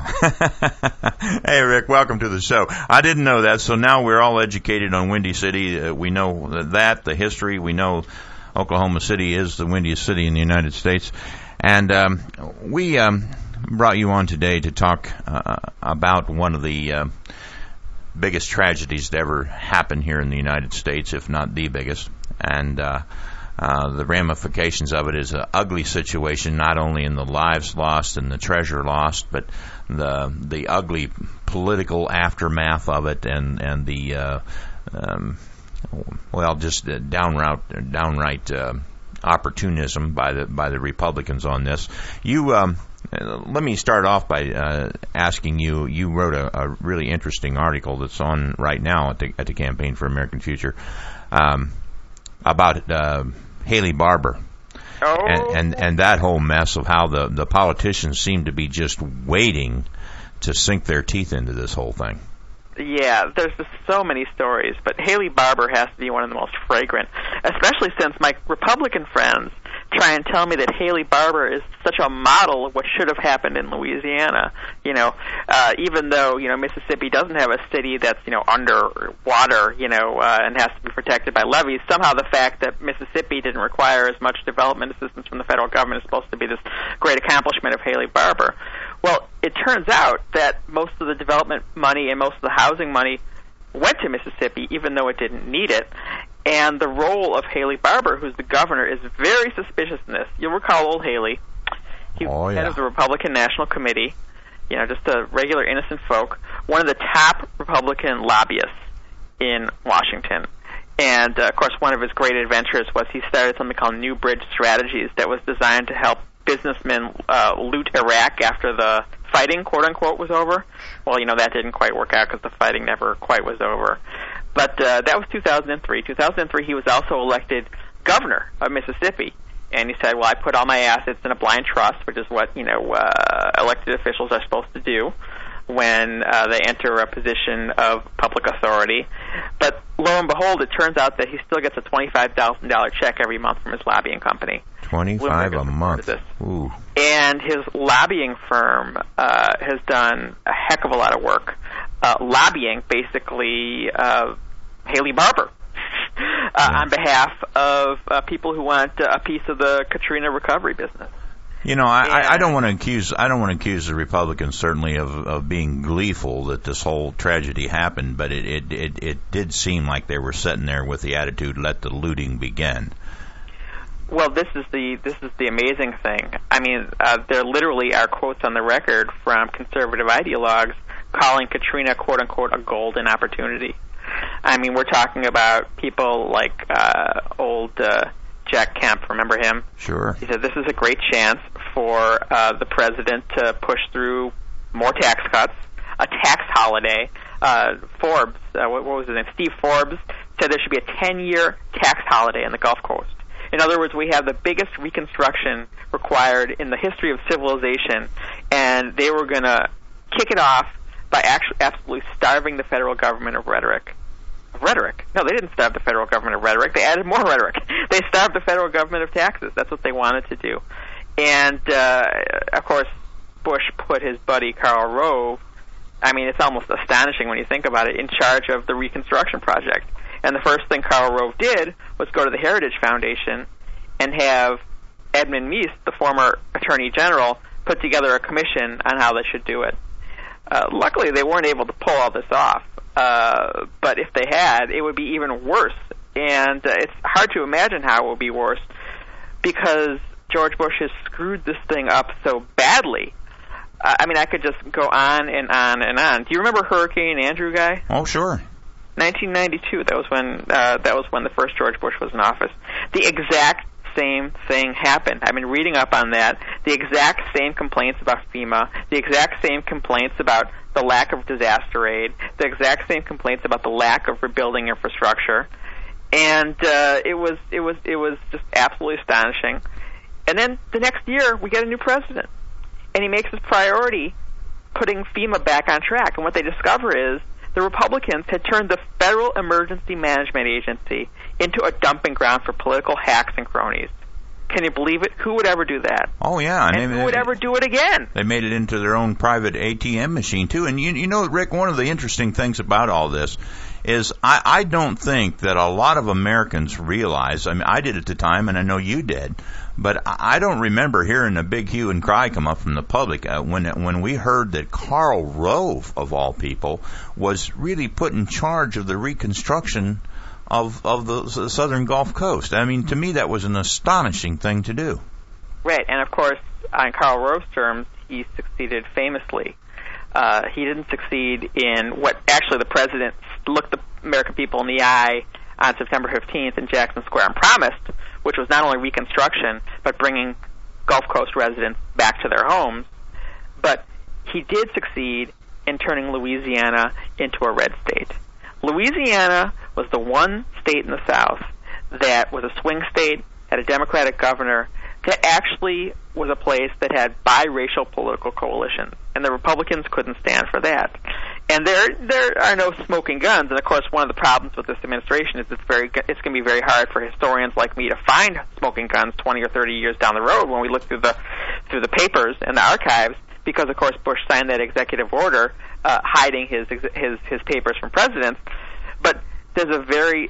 Hey, Rick, welcome to the show. I didn't know that, so now we're all educated on Windy City. Uh, we know that, the history. We know Oklahoma City is the windiest city in the United States. And um, we um, brought you on today to talk uh, about one of the uh, biggest tragedies to ever happen here in the United States, if not the biggest. And uh, uh, the ramifications of it is an ugly situation, not only in the lives lost and the treasure lost, but the the ugly political aftermath of it, and and the uh, um, well, just uh, downright downright uh, opportunism by the by the Republicans on this. You. Um, Let me start off by uh, asking you, you wrote a, a really interesting article that's on right now at the, at the Campaign for American Future um, about uh, Haley Barbour. Oh. And, and and that whole mess of how the, the politicians seem to be just waiting to sink their teeth into this whole thing. Yeah, there's just so many stories, but Haley Barbour has to be one of the most fragrant, especially since my Republican friends try and tell me that Haley Barbour is such a model of what should have happened in Louisiana. You know, uh, even though, you know, Mississippi doesn't have a city that's, you know, underwater, you know, uh, and has to be protected by levees, somehow the fact that Mississippi didn't require as much development assistance from the federal government is supposed to be this great accomplishment of Haley Barbour. Well, it turns out that most of the development money and most of the housing money went to Mississippi, even though it didn't need it. And the role of Haley Barbour, who's the governor, is very suspicious in this. You'll recall old Haley. He was oh, yeah. head of the Republican National Committee, you know, just a regular innocent folk, one of the top Republican lobbyists in Washington. And, uh, of course, one of his great adventures was he started something called New Bridge Strategies that was designed to help businessmen uh, loot Iraq after the fighting, quote-unquote, was over. Well, you know, that didn't quite work out because the fighting never quite was over. But uh, that was two thousand three. two thousand three, he was also elected governor of Mississippi. And he said, well, I put all my assets in a blind trust, which is what, you know, uh, elected officials are supposed to do when uh, they enter a position of public authority. But lo and behold, it turns out that he still gets a twenty-five thousand dollars check every month from his lobbying company. twenty-five a month. Ooh. And his lobbying firm uh, has done a heck of a lot of work uh, lobbying, basically, uh, Haley Barbour uh, yeah. on behalf of uh, people who want uh, a piece of the Katrina recovery business. You know, I, I, I don't want to accuse I don't want to accuse the Republicans certainly of, of being gleeful that this whole tragedy happened, but it, it, it, it did seem like they were sitting there with the attitude, let the looting begin. Well, this is the this is the amazing thing. I mean, uh, there literally are quotes on the record from conservative ideologues calling Katrina, quote unquote, a golden opportunity. I mean, we're talking about people like uh, old uh, Jack Kemp. Remember him? Sure. He said this is a great chance for uh, the president to push through more tax cuts, a tax holiday. Uh, Forbes, uh, what, what was his name? Steve Forbes said there should be a ten-year tax holiday on the Gulf Coast. In other words, we have the biggest reconstruction required in the history of civilization, and they were going to kick it off by actually absolutely starving the federal government of rhetoric. Of rhetoric? No, they didn't starve the federal government of rhetoric. They added more rhetoric. They starved the federal government of taxes. That's what they wanted to do. And, uh, of course, Bush put his buddy Karl Rove, I mean, it's almost astonishing when you think about it, in charge of the Reconstruction Project. And the first thing Karl Rove did was go to the Heritage Foundation and have Edmund Meese, the former Attorney General, put together a commission on how they should do it. Uh, luckily, they weren't able to pull all this off. Uh, but if they had, it would be even worse. And uh, it's hard to imagine how it would be worse because George Bush has screwed this thing up so badly. Uh, I mean, I could just go on and on and on. Do you remember Hurricane Andrew, Guy? Oh, sure. nineteen ninety-two. That was when uh, that was when the first George Bush was in office. The exact same thing happened. I've been reading up on that. The exact same complaints about FEMA. The exact same complaints about the lack of disaster aid. The exact same complaints about the lack of rebuilding infrastructure. And uh, it was it was it was just absolutely astonishing. And then the next year we get a new president, and he makes his priority putting FEMA back on track. And what they discover is the Republicans had turned the Federal Emergency Management Agency into a dumping ground for political hacks and cronies. Can you believe it? Who would ever do that? Oh, yeah. And, and who they, would ever do it again? They made it into their own private A T M machine, too. And you, you know, Rick, one of the interesting things about all this is I, I don't think that a lot of Americans realize, I mean, I did at the time, and I know you did, but I don't remember hearing a big hue and cry come up from the public uh, when when we heard that Karl Rove, of all people, was really put in charge of the reconstruction of of the southern Gulf Coast. I mean, to me, that was an astonishing thing to do. Right, and of course, on Karl Rove's terms, he succeeded famously. Uh, he didn't succeed in what actually the president looked the American people in the eye on September fifteenth in Jackson Square and promised, which was not only reconstruction, but bringing Gulf Coast residents back to their homes. But he did succeed in turning Louisiana into a red state. Louisiana was the one state in the South that was a swing state, had a Democratic governor, that actually was a place that had biracial political coalitions, and the Republicans couldn't stand for that. And there there are no smoking guns, and of course one of the problems with this administration is it's very it's going to be very hard for historians like me to find smoking guns twenty or thirty years down the road when we look through the through the papers and the archives, because of course Bush signed that executive order uh, hiding his his his papers from presidents. But there's a very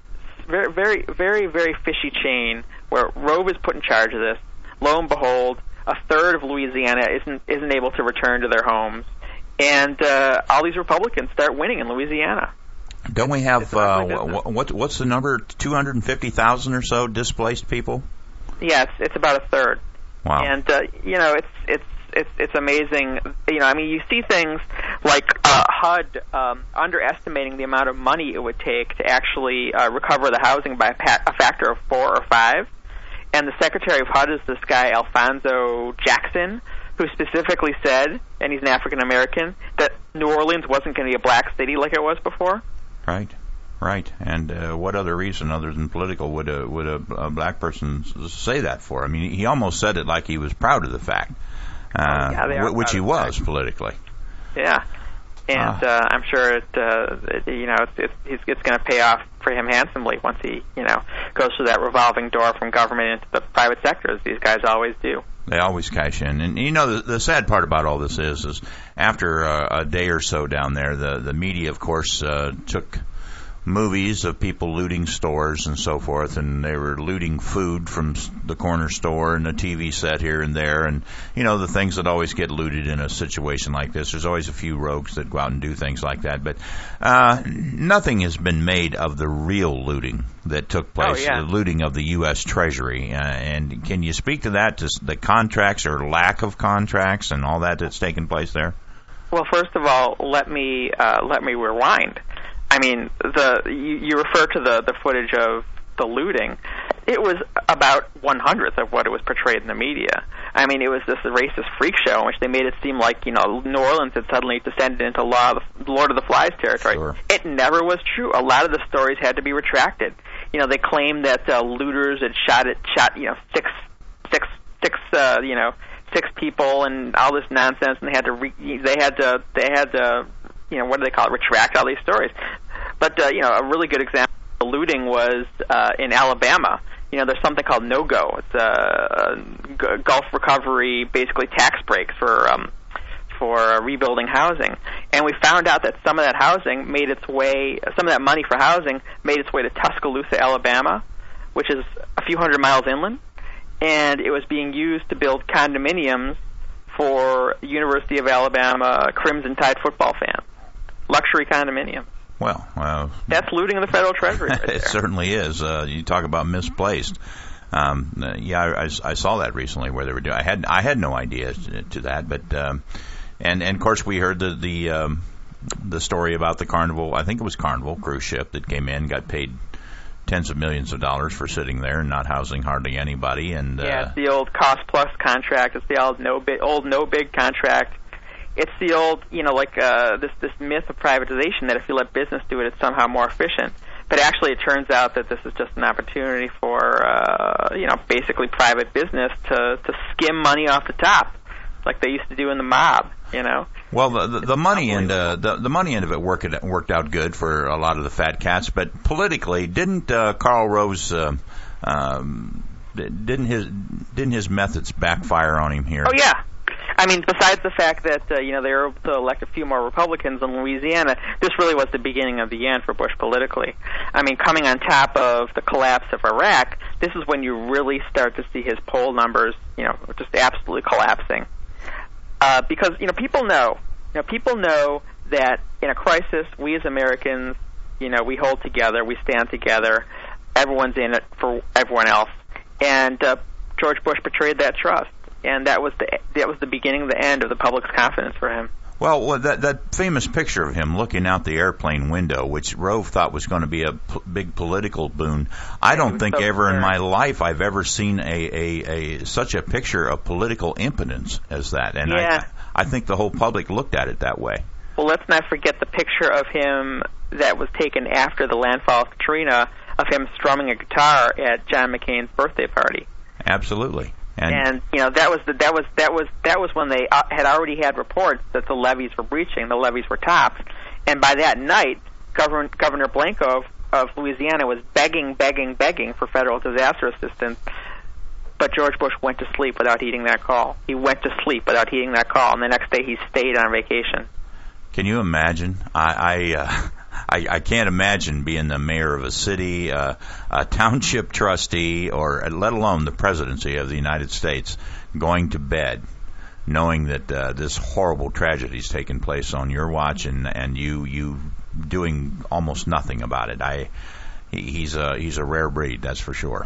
very very very very fishy chain where Rove is put in charge of this. Lo and behold, a third of Louisiana isn't isn't able to return to their homes, and uh, all these Republicans start winning in Louisiana. Don't we have uh, what? What's the number? Two hundred and fifty thousand or so displaced people. Yeah, it's, it's about a third. Wow. And uh, you know, it's it's it's it's amazing. You know, I mean, you see things like uh, H U D um, underestimating the amount of money it would take to actually uh, recover the housing by a, pa- a factor of four or five. And the Secretary of H U D is this guy, Alfonso Jackson, who specifically said, and he's an African-American, that New Orleans wasn't going to be a black city like it was before. Right, right. And uh, what other reason other than political would a, would a, a black person say that for? I mean, he almost said it like he was proud of the fact, uh, oh, yeah, they are which proud he of was fact. politically. Yeah. And uh, I'm sure it, uh, it, you know, it's, it's, it's going to pay off for him handsomely once he, you know, goes through that revolving door from government into the private sector, as these guys always do. They always cash in. And, you know, the, the sad part about all this is, is after uh, a day or so down there, the, the media, of course, uh, took movies of people looting stores and so forth, and they were looting food from the corner store and a T V set here and there, and, you know, the things that always get looted in a situation like this. There's always a few rogues that go out and do things like that, but uh, nothing has been made of the real looting that took place, oh, yeah. the looting of the U S Treasury. Uh, and can you speak to that, to the contracts or lack of contracts and all that that's taken place there? Well, first of all, let me uh, let me rewind. I mean, the you, you refer to the, the footage of the looting. It was about one hundredth of what it was portrayed in the media. I mean, it was this racist freak show in which they made it seem like, you know, New Orleans had suddenly descended into Law of the, Lord of the Flies territory. Sure. It never was true. A lot of the stories had to be retracted. You know, they claimed that uh, looters had shot at shot you know six six six uh, you know six people and all this nonsense, and they had to re- they had to they had to. you know, what do they call it, retract all these stories. But, uh, you know, a really good example of looting was uh, in Alabama. You know, there's something called no-go. It's a, a Gulf recovery, basically tax breaks for um, for uh, rebuilding housing. And we found out that some of that housing made its way, some of that money for housing made its way to Tuscaloosa, Alabama, which is a few hundred miles inland. And it was being used to build condominiums for University of Alabama Crimson Tide football fans. Luxury condominium. Well, uh, that's looting of the federal treasury. Right it there. certainly is. Uh, you talk about misplaced. Um, uh, yeah, I, I saw that recently where they were doing. I had I had no idea to, to that, but um, and and of course we heard the the um, the story about the Carnival. I think it was Carnival cruise ship that came in, got paid tens of millions of dollars for sitting there and not housing hardly anybody. And uh, yeah, it's the old cost plus contract. It's the old no bid, old no bid contract. It's the old, you know, like uh, this this myth of privatization that if you let business do it, it's somehow more efficient. But actually, it turns out that this is just an opportunity for, uh, you know, basically private business to to skim money off the top, like they used to do in the mob, you know. Well, the the, the money end uh, the the money end of it worked it worked out good for a lot of the fat cats, but politically, didn't uh, Karl Rove's uh, um, didn't his didn't his methods backfire on him here? Oh yeah. I mean, besides the fact that, uh, you know, they were able to elect a few more Republicans in Louisiana, this really was the beginning of the end for Bush politically. I mean, coming on top of the collapse of Iraq, this is when you really start to see his poll numbers, you know, just absolutely collapsing. Uh, because, you know, people know, you know, people know that in a crisis, we as Americans, you know, we hold together, we stand together, everyone's in it for everyone else. And uh, George Bush betrayed that trust. And that was the that was the beginning of the end of the public's confidence for him. Well, well that that famous picture of him looking out the airplane window, which Rove thought was going to be a p- big political boon, I don't think so ever clear. in my life I've ever seen a, a, a such a picture of political impotence as that. And yeah. I I think the whole public looked at it that way. Well, let's not forget the picture of him that was taken after the landfall of Katrina, of him strumming a guitar at John McCain's birthday party. Absolutely. And, and you know that was the, that was that was that was when they uh, had already had reports that the levees were breaching, the levees were topped, and by that night, Governor Governor Blanco of, of Louisiana was begging, begging, begging for federal disaster assistance. But George Bush went to sleep without heeding that call. He went to sleep without heeding that call, and the next day he stayed on vacation. Can you imagine? I I, uh, I I can't imagine being the mayor of a city, uh, a township trustee, or let alone the presidency of the United States, going to bed knowing that uh, this horrible tragedy is taking place on your watch, and and you you doing almost nothing about it. I he, he's a he's a rare breed, that's for sure.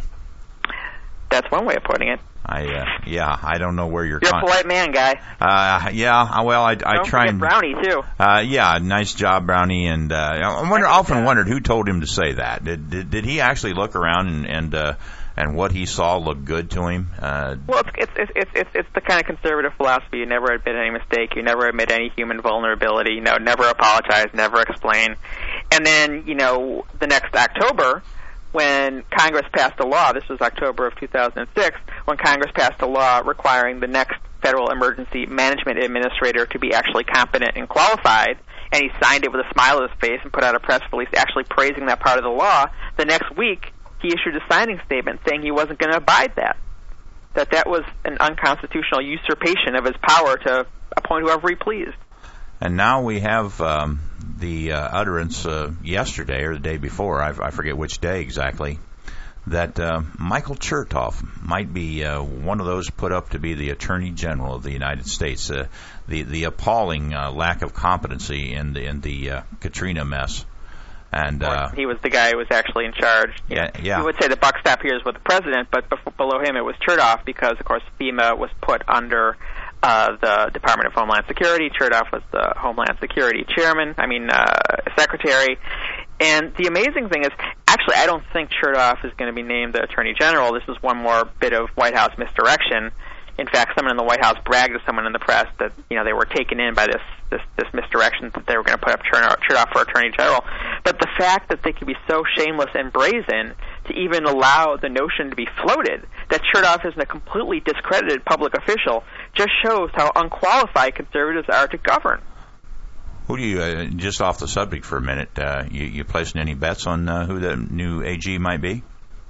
That's one way of putting it. I uh, yeah, I don't know where you're. You're con- a polite man, guy. Uh, yeah, well, I, I don't try and Brownie too. Uh, yeah, nice job, Brownie. And uh, I wonder, often wondered who told him to say that. Did did, did he actually look around and and, uh, and what he saw looked good to him? Uh, well, it's it's it's it's it's the kind of conservative philosophy. You never admit any mistake. You never admit any human vulnerability. You know, never apologize, never explain. And then you know, the next October, when Congress passed a law, this was October of two thousand six, when Congress passed a law requiring the next Federal Emergency Management Administrator to be actually competent and qualified, and he signed it with a smile on his face and put out a press release actually praising that part of the law, the next week he issued a signing statement saying he wasn't going to abide that, that that was an unconstitutional usurpation of his power to appoint whoever he pleased. And now we have um, the uh, utterance uh, yesterday or the day before, I, I forget which day exactly, that uh, Michael Chertoff might be uh, one of those put up to be the Attorney General of the United States. Uh, the the appalling uh, lack of competency in the in the uh, Katrina mess. And uh, he was the guy who was actually in charge. Yeah, yeah. You would say the buck stop here is with the president, but before, below him it was Chertoff because, of course, FEMA was put under uh, the Department of Homeland Security. Chertoff was the Homeland Security chairman, I mean, uh, secretary. And the amazing thing is, actually, I don't think Chertoff is going to be named the Attorney General. This is one more bit of White House misdirection. In fact, someone in the White House bragged to someone in the press that, you know, they were taken in by this this, this misdirection that they were going to put up Chertoff for Attorney General. But the fact that they could be so shameless and brazen to even allow the notion to be floated that Chertoff isn't a completely discredited public official just shows how unqualified conservatives are to govern. Who do you, uh, just off the subject for a minute, uh, you, you placing any bets on uh, who the new A G might be?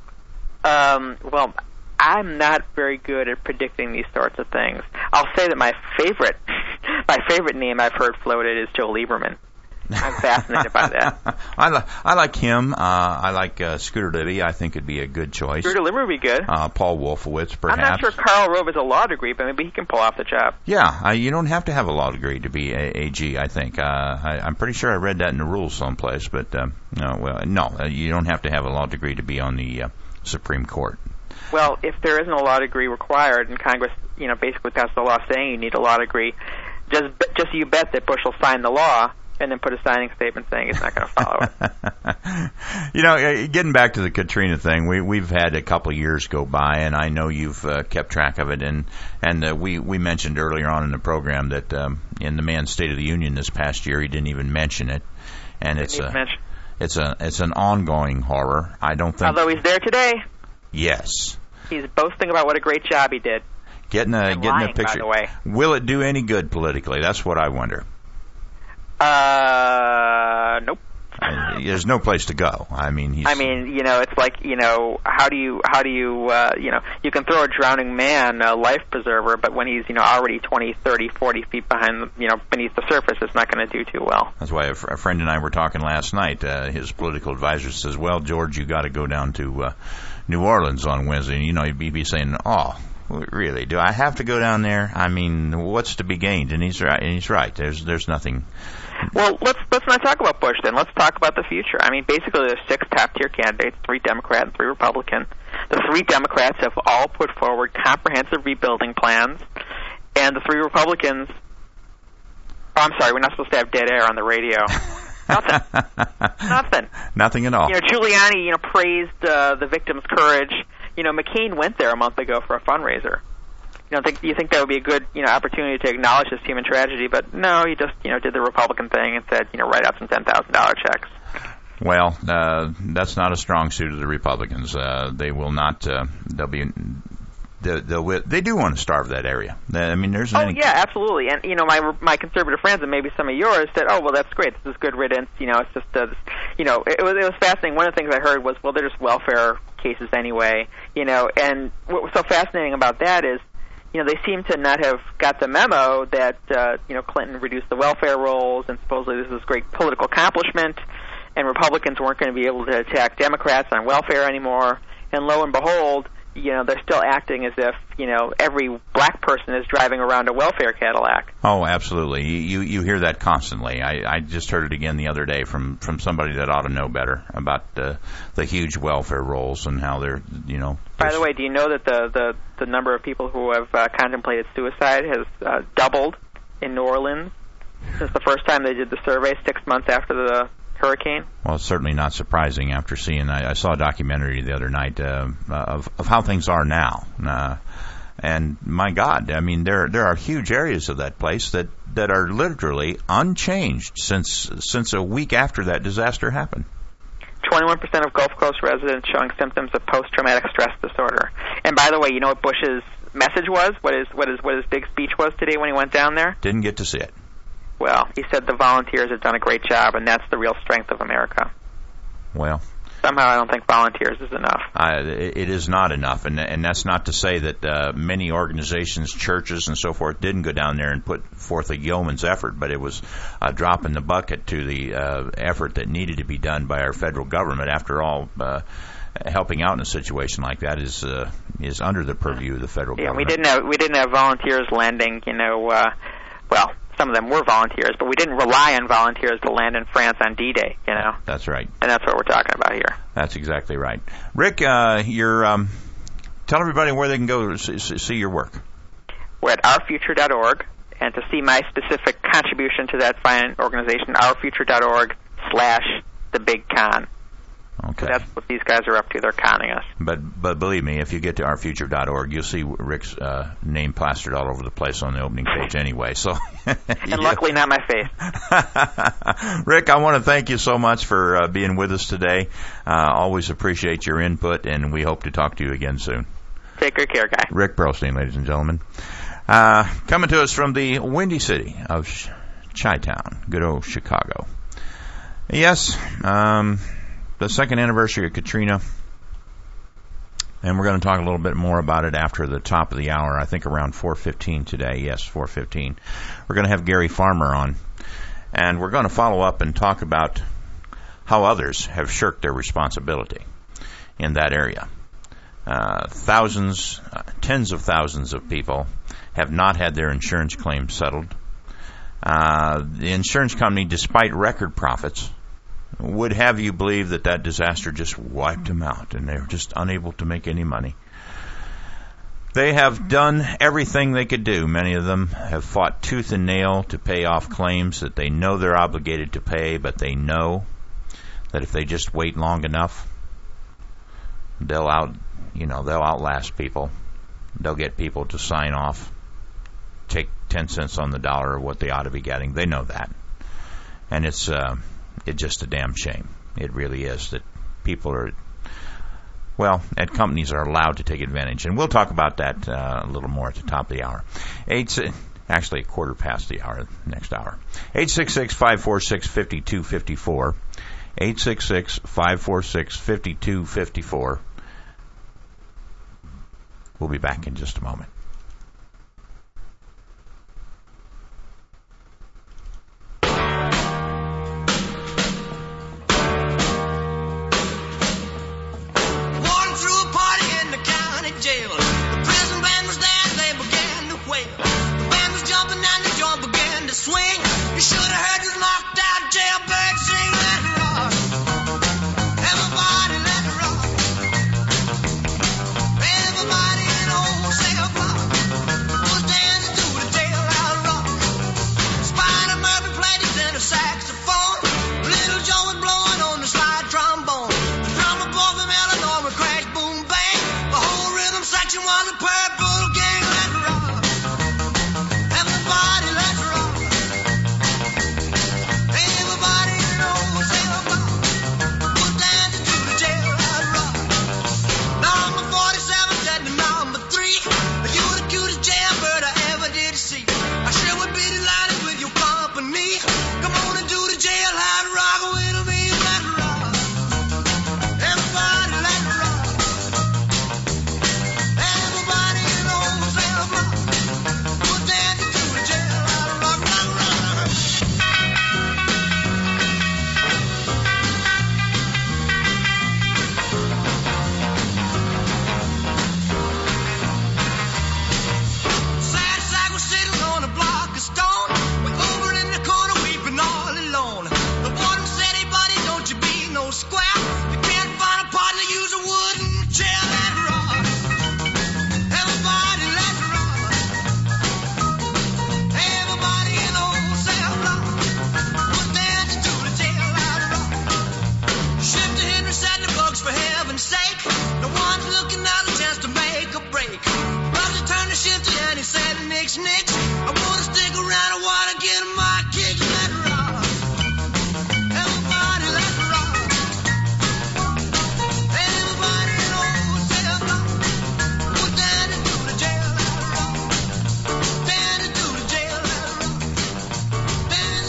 Um, well, I'm not very good at predicting these sorts of things. I'll say that my favorite, my favorite name I've heard floated is Joe Lieberman. I'm fascinated by that. I, li- I like him. Uh, I like uh, Scooter Libby. I think it'd be a good choice. Scooter Libby would be good. Uh, Paul Wolfowitz, perhaps. I'm not sure Karl Rove has a law degree, but maybe he can pull off the job. Yeah, uh, you don't have to have a law degree to be a AG, I think. Uh, I, I'm pretty sure I read that in the rules someplace, but uh, no, well, no, uh, you don't have to have a law degree to be on the uh, Supreme Court. Well, if there isn't a law degree required, and Congress, you know, basically passed the law saying you need a law degree, just just you bet that Bush will sign the law and then put a signing statement saying he's not going to follow it. You know, getting back to the Katrina thing, we, we've had a couple of years go by, and I know you've uh, kept track of it, and and uh, we, we mentioned earlier on in the program that um, in the man's State of the Union this past year, he didn't even mention it, and it's a, mention. it's a it's an ongoing horror. I don't think. Although he's there today. Yes. He's boasting about what a great job he did. Getting a and getting lying, a picture. By the way. Will it do any good politically? That's what I wonder. Uh, nope. Uh, there's no place to go. I mean, he's. I mean, you know, it's like, you know, how do you, how do you, uh, you know, you can throw a drowning man a life preserver, but when he's, you know, already twenty, thirty, forty feet behind, the, you know, beneath the surface, it's not going to do too well. That's why a, f- a friend and I were talking last night. Uh, his political advisor says, "Well, George, you got to go down to uh, New Orleans on Wednesday." And, you know, he'd be, be saying, "Oh, really? Do I have to go down there? I mean, what's to be gained?" And he's right. And he's right. There's there's nothing. Well, let's let's not talk about Bush then. Let's talk about the future. I mean, basically, there's six top-tier candidates, three Democrat and three Republican. The three Democrats have all put forward comprehensive rebuilding plans, and the three Republicans. Oh, I'm sorry, we're not supposed to have dead air on the radio. Nothing. Nothing. Nothing at all. You know, Giuliani, you know, praised uh, the victims' courage. You know, McCain went there a month ago for a fundraiser. You know, think you think that would be a good, you know, opportunity to acknowledge this human tragedy, but no, he just, you know, did the Republican thing and said, you know, write out some ten thousand dollar checks. Well, uh, that's not a strong suit of the Republicans. Uh, they will not. Uh, they'll be. the, the, they do want to starve that area. I mean, there's oh any... yeah, absolutely. And you know, my my conservative friends and maybe some of yours said, "Oh, well, that's great. This is good riddance." You know, it's just, uh, you know, it was it was fascinating. One of the things I heard was, "Well, they're just welfare cases anyway." You know, and what was so fascinating about that is, you know, they seem to not have got the memo that uh, you know Clinton reduced the welfare rolls, and supposedly this was a great political accomplishment, and Republicans weren't going to be able to attack Democrats on welfare anymore. And lo and behold, you know, they're still acting as if, you know, every black person is driving around a welfare Cadillac. Oh, absolutely. You you hear that constantly. I, I just heard it again the other day from, from somebody that ought to know better about uh, the huge welfare rolls and how they're, you know. By the way, do you know that the, the, the number of people who have uh, contemplated suicide has uh, doubled in New Orleans since the first time they did the survey six months after the hurricane? Well, it's certainly not surprising after seeing, I, I saw a documentary the other night uh, of, of how things are now. Uh, and my God, I mean, there there are huge areas of that place that, that are literally unchanged since since a week after that disaster happened. twenty-one percent of Gulf Coast residents showing symptoms of post-traumatic stress disorder. And by the way, you know what Bush's message was? What his, what his, what his big speech was today when he went down there? Didn't get to see it. Well, he said the volunteers have done a great job, and that's the real strength of America. Well, somehow I don't think volunteers is enough. Uh, it, it is not enough, and and that's not to say that uh, many organizations, churches, and so forth didn't go down there and put forth a yeoman's effort, but it was a drop in the bucket to the uh, effort that needed to be done by our federal government. After all, uh, helping out in a situation like that is uh, is under the purview of the federal yeah, government. we didn't have we didn't have volunteers landing. You know, uh, well. Some of them were volunteers, but we didn't rely on volunteers to land in France on D-Day, you know. That's right. And that's what we're talking about here. That's exactly right. Rick, uh, you're, um, tell everybody where they can go to see, see your work. We're at our future dot org, and to see my specific contribution to that fine organization, our future dot org slash the big con. Okay. So that's what these guys are up to. They're conning us. But but believe me, if you get to our future dot org, you'll see Rick's uh, name plastered all over the place on the opening page anyway. So, and luckily not my face. Rick, I want to thank you so much for uh, being with us today. Uh, always appreciate your input, and we hope to talk to you again soon. Take good care, guy. Rick Brostein, ladies and gentlemen. Uh, coming to us from the windy city of Chi-Town, good old Chicago. Yes, um... the second anniversary of Katrina, and we're going to talk a little bit more about it after the top of the hour, I think around four fifteen today. Yes, four fifteen. We're going to have Gary Farmer on, and we're going to follow up and talk about how others have shirked their responsibility in that area. Uh, thousands, uh, tens of thousands of people have not had their insurance claims settled. Uh, the insurance company, despite record profits, would have you believe that that disaster just wiped them out and they were just unable to make any money. They have done everything they could do. Many of them have fought tooth and nail to pay off claims that they know they're obligated to pay, but they know that if they just wait long enough, they'll out, you know, they'll outlast people. They'll get people to sign off, take ten cents on the dollar of what they ought to be getting. They know that. And it's, uh, it's just a damn shame. It really is that people are, well, that companies are allowed to take advantage. And we'll talk about that uh, a little more at the top of the hour. Eight, actually, a quarter past the hour, next hour. eight six six, five four six, five two five four. eight six six, five four six, five two five four. We'll be back in just a moment. Three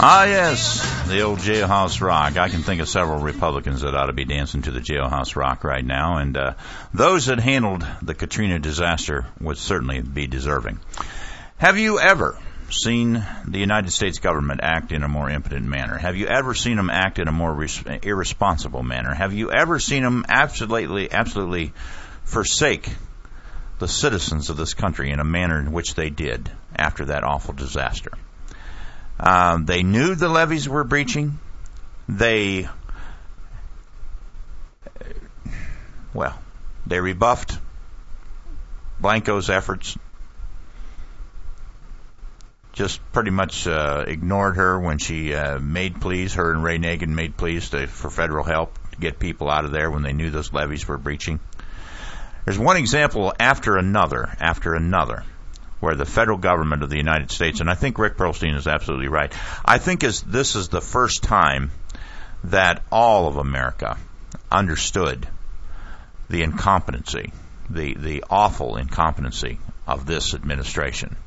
Ah, yes, the old Jailhouse Rock. I can think of several Republicans that ought to be dancing to the Jailhouse Rock right now, and uh, those that handled the Katrina disaster would certainly be deserving. Have you ever seen the United States government act in a more impotent manner? Have you ever seen them act in a more res- irresponsible manner? Have you ever seen them absolutely, absolutely forsake the citizens of this country in a manner in which they did after that awful disaster? Uh, they knew the levees were breaching. They, well, they rebuffed Blanco's efforts. Just pretty much uh, ignored her when she uh, made pleas. Her and Ray Nagin made pleas to, for federal help to get people out of there when they knew those levees were breaching. There's one example after another, after another, where the federal government of the United States, and I think Rick Perlstein is absolutely right, I think is, this is the first time that all of America understood the incompetency, the, the awful incompetency of this administration.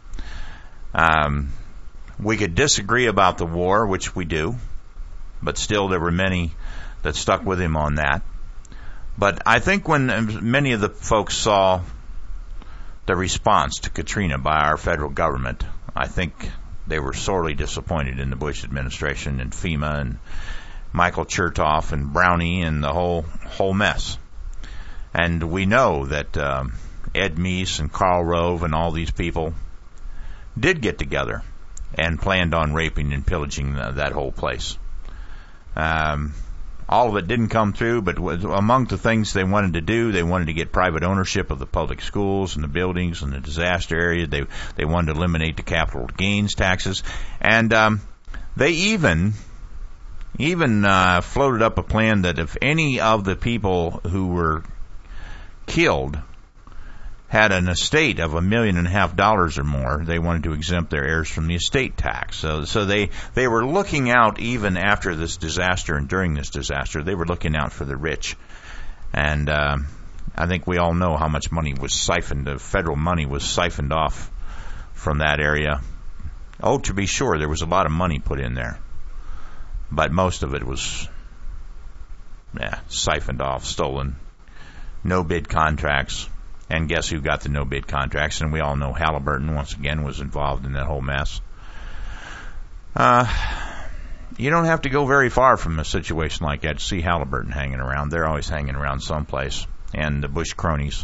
Um, we could disagree about the war, which we do, but still there were many that stuck with him on that. But I think when many of the folks saw the response to Katrina by our federal government, I think they were sorely disappointed in the Bush administration and FEMA and Michael Chertoff and Brownie and the whole whole mess. And we know that um, Ed Meese and Karl Rove and all these people did get together and planned on raping and pillaging the, that whole place. Um, all of it didn't come through, but was among the things they wanted to do, they wanted to get private ownership of the public schools and the buildings and the disaster area. They they wanted to eliminate the capital gains taxes, and um, they even even uh, floated up a plan that if any of the people who were killed had an estate of a million and a half dollars or more, they wanted to exempt their heirs from the estate tax. So, so they, they were looking out even after this disaster and during this disaster. They were looking out for the rich. And uh, I think we all know how much money was siphoned, uh, federal money was siphoned off from that area. Oh, to be sure, there was a lot of money put in there. But most of it was yeah, siphoned off, stolen. No bid contracts. And guess who got the no-bid contracts? And we all know Halliburton, once again, was involved in that whole mess. Uh, you don't have to go very far from a situation like that to see Halliburton hanging around. They're always hanging around someplace. And the Bush cronies.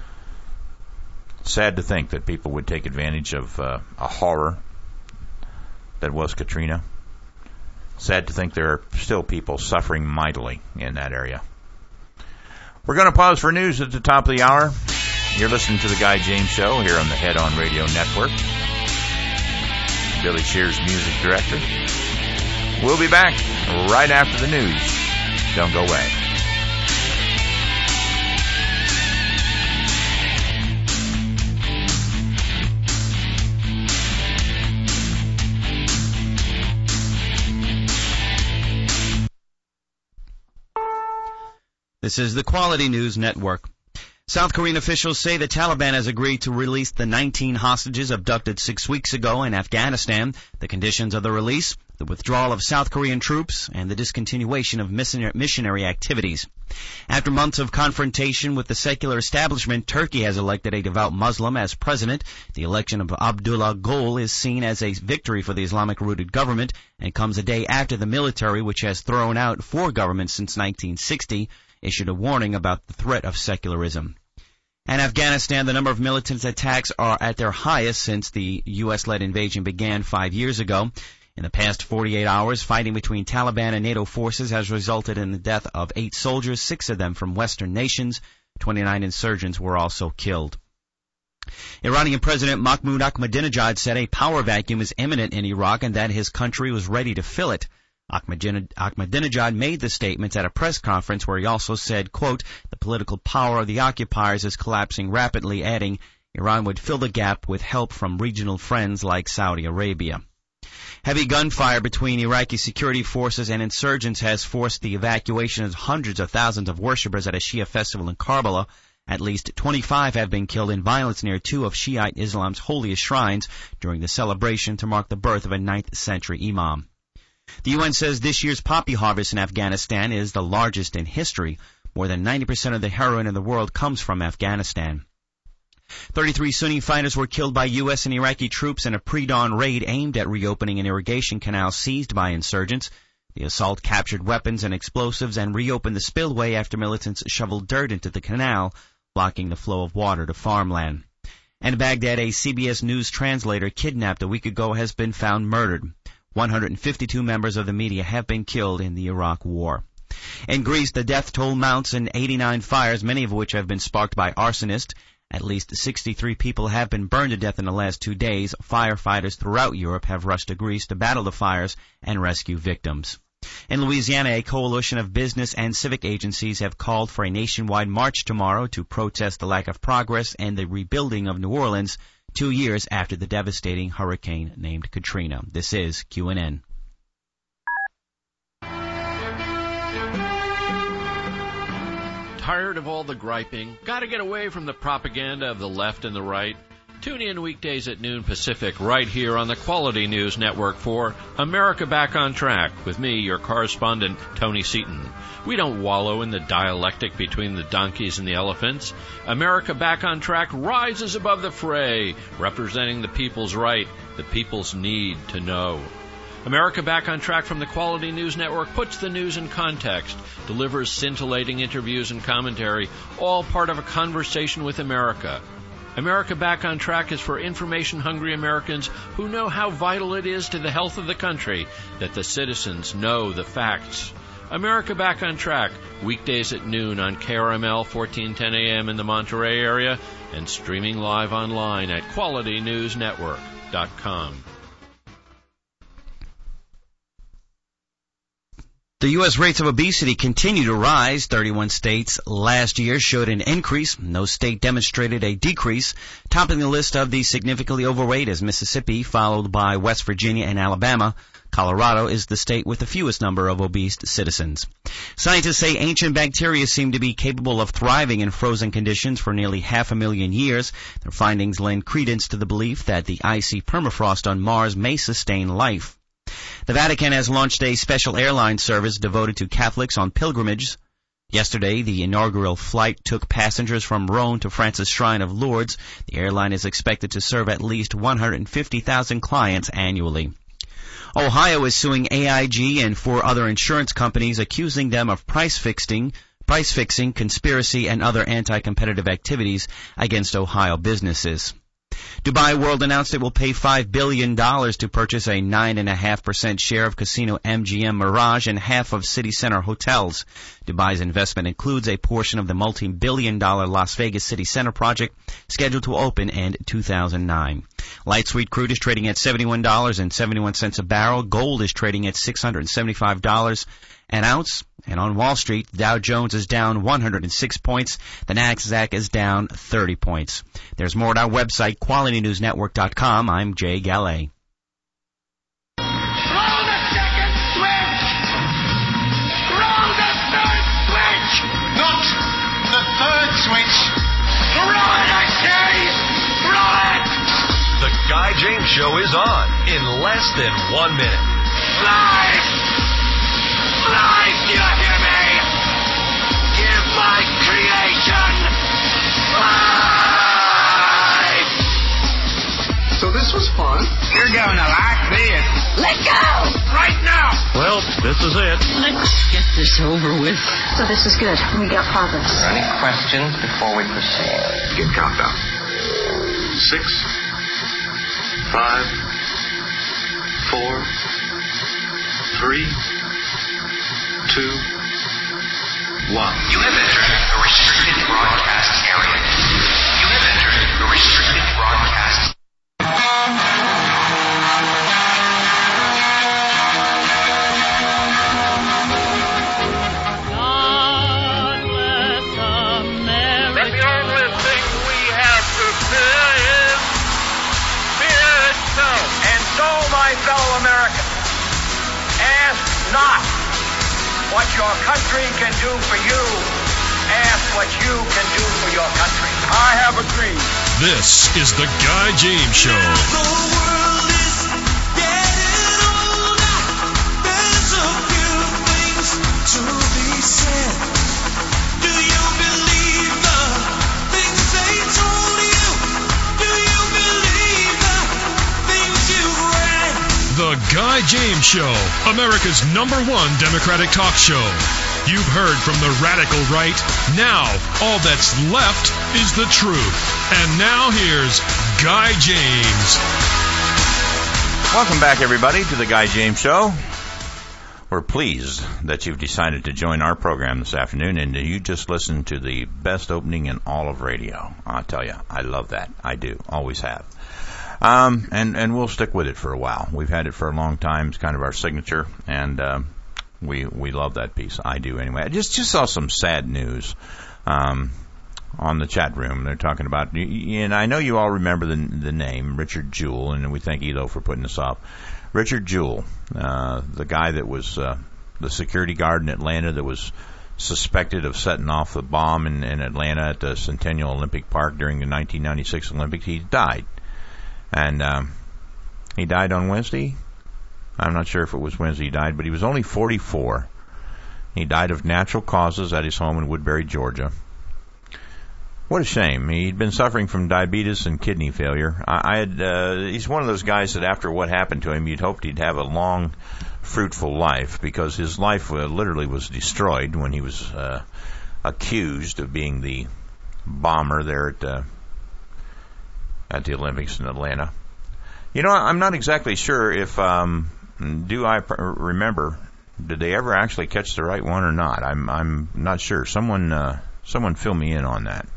Sad to think that people would take advantage of uh, a horror that was Katrina. Sad to think there are still people suffering mightily in that area. We're going to pause for news at the top of the hour. You're listening to The Guy James Show here on the Head On Radio Network. Billy Shears, music director. We'll be back right after the news. Don't go away. This is the Quality News Network. South Korean officials say the Taliban has agreed to release the nineteen hostages abducted six weeks ago in Afghanistan. The conditions of the release, the withdrawal of South Korean troops, and the discontinuation of missionary activities. After months of confrontation with the secular establishment, Turkey has elected a devout Muslim as president. The election of Abdullah Gül is seen as a victory for the Islamic-rooted government and comes a day after the military, which has thrown out four governments since nineteen sixty, issued a warning about the threat of secularism. In Afghanistan, the number of militant attacks are at their highest since the U S-led invasion began five years ago. In the past forty-eight hours, fighting between Taliban and NATO forces has resulted in the death of eight soldiers, six of them from Western nations. twenty-nine insurgents were also killed. Iranian President Mahmoud Ahmadinejad said a power vacuum is imminent in Iraq and that his country was ready to fill it. Ahmadinejad made the statements at a press conference where he also said, quote, the political power of the occupiers is collapsing rapidly, adding Iran would fill the gap with help from regional friends like Saudi Arabia. Heavy gunfire between Iraqi security forces and insurgents has forced the evacuation of hundreds of thousands of worshippers at a Shia festival in Karbala. At least twenty-five have been killed in violence near two of Shiite Islam's holiest shrines during the celebration to mark the birth of a ninth century imam. The U N says this year's poppy harvest in Afghanistan is the largest in history. More than ninety percent of the heroin in the world comes from Afghanistan. thirty-three Sunni fighters were killed by U S and Iraqi troops in a pre-dawn raid aimed at reopening an irrigation canal seized by insurgents. The assault captured weapons and explosives and reopened the spillway after militants shoveled dirt into the canal, blocking the flow of water to farmland. And in Baghdad, a C B S News translator kidnapped a week ago has been found murdered. one hundred fifty-two members of the media have been killed in the Iraq War. In Greece, the death toll mounts in eighty-nine fires, many of which have been sparked by arsonists. At least sixty-three people have been burned to death in the last two days. Firefighters throughout Europe have rushed to Greece to battle the fires and rescue victims. In Louisiana, a coalition of business and civic agencies have called for a nationwide march tomorrow to protest the lack of progress and the rebuilding of New Orleans two years after the devastating hurricane named Katrina. This is Q N N. Tired of all the griping? Got to get away from the propaganda of the left and the right? Tune in weekdays at noon Pacific right here on the Quality News Network for America Back on Track with me, your correspondent, Tony Seaton. We don't wallow in the dialectic between the donkeys and the elephants. America Back on Track rises above the fray, representing the people's right, the people's need to know. America Back on Track from the Quality News Network puts the news in context, delivers scintillating interviews and commentary, all part of a conversation with America. America Back on Track is for information-hungry Americans who know how vital it is to the health of the country that the citizens know the facts. America Back on Track, weekdays at noon on K R M L fourteen ten A M in the Monterey area and streaming live online at quality news network dot com. The U S rates of obesity continue to rise. thirty-one states last year showed an increase. No state demonstrated a decrease. Topping the list of the significantly overweight is Mississippi, followed by West Virginia and Alabama. Colorado is the state with the fewest number of obese citizens. Scientists say ancient bacteria seem to be capable of thriving in frozen conditions for nearly half a million years. Their findings lend credence to the belief that the icy permafrost on Mars may sustain life. The Vatican has launched a special airline service devoted to Catholics on pilgrimages. Yesterday, the inaugural flight took passengers from Rome to Francis Shrine of Lourdes. The airline is expected to serve at least one hundred fifty thousand clients annually. Ohio is suing A I G and four other insurance companies, accusing them of price fixing, price fixing, conspiracy, and other anti-competitive activities against Ohio businesses. Dubai World announced it will pay five billion dollars to purchase a nine point five percent share of Casino M G M Mirage and half of City Center Hotels. Dubai's investment includes a portion of the multi-billion dollar Las Vegas City Center project scheduled to open in two thousand nine. Light sweet crude is trading at seventy-one dollars and seventy-one cents a barrel. Gold is trading at six hundred seventy-five dollars an ounce. And on Wall Street, the Dow Jones is down one hundred six points. The Nasdaq is down thirty points. There's more at our website, quality news network dot com. I'm Jay Gallet. Throw the second switch! Throw the third switch! Not the third switch! Throw it, I say! Throw it! The Guy James Show is on in less than one minute. Live! Live, do you hear me? Give my creation life! So this was fun. You're going to like this. Let go! Right now! Well, this is it. Let's get this over with. So this is good. We got progress. Are there any questions before we proceed? Good countdown. Six, five, four, three, two, one. You have entered a restricted broadcast area. You have entered a restricted broadcast. God bless America. The only thing we have to fear is fear itself. And so, my fellow Americans, ask not what your country can do for you. Ask what you can do for your country. I have a dream. This is the Guy James Show. The world is getting older. Guy James Show, America's number one Democratic talk show. You've heard from the radical right. Now, all that's left is the truth. And now here's Guy James. Welcome back, everybody, to the Guy James Show. We're pleased that you've decided to join our program this afternoon, and you just listened to the best opening in all of radio. I'll tell you, I love that. I do. Always have. Um, and, and we'll stick with it for a while. We've had it for a long time. It's kind of our signature, and um, we we love that piece. I do anyway. I just, just saw some sad news um, on the chat room. They're talking about, and I know you all remember the, the name, Richard Jewell, and we thank Elo for putting this off. Richard Jewell, uh, the guy that was uh, the security guard in Atlanta that was suspected of setting off the bomb in, in Atlanta at the Centennial Olympic Park during the nineteen ninety-six Olympics, he died. And um, he died on Wednesday. I'm not sure if it was Wednesday he died, but he was only forty-four. He died of natural causes at his home in Woodbury, Georgia. What a shame. He'd been suffering from diabetes and kidney failure. I, I had. Uh, he's one of those guys that after what happened to him, you'd hoped he'd have a long, fruitful life, because his life uh, literally was destroyed when he was uh, accused of being the bomber there at uh, at the Olympics in Atlanta. You know, I'm not exactly sure if, um, do I pr- remember, did they ever actually catch the right one or not? I'm I'm not sure. Someone uh, someone fill me in on that.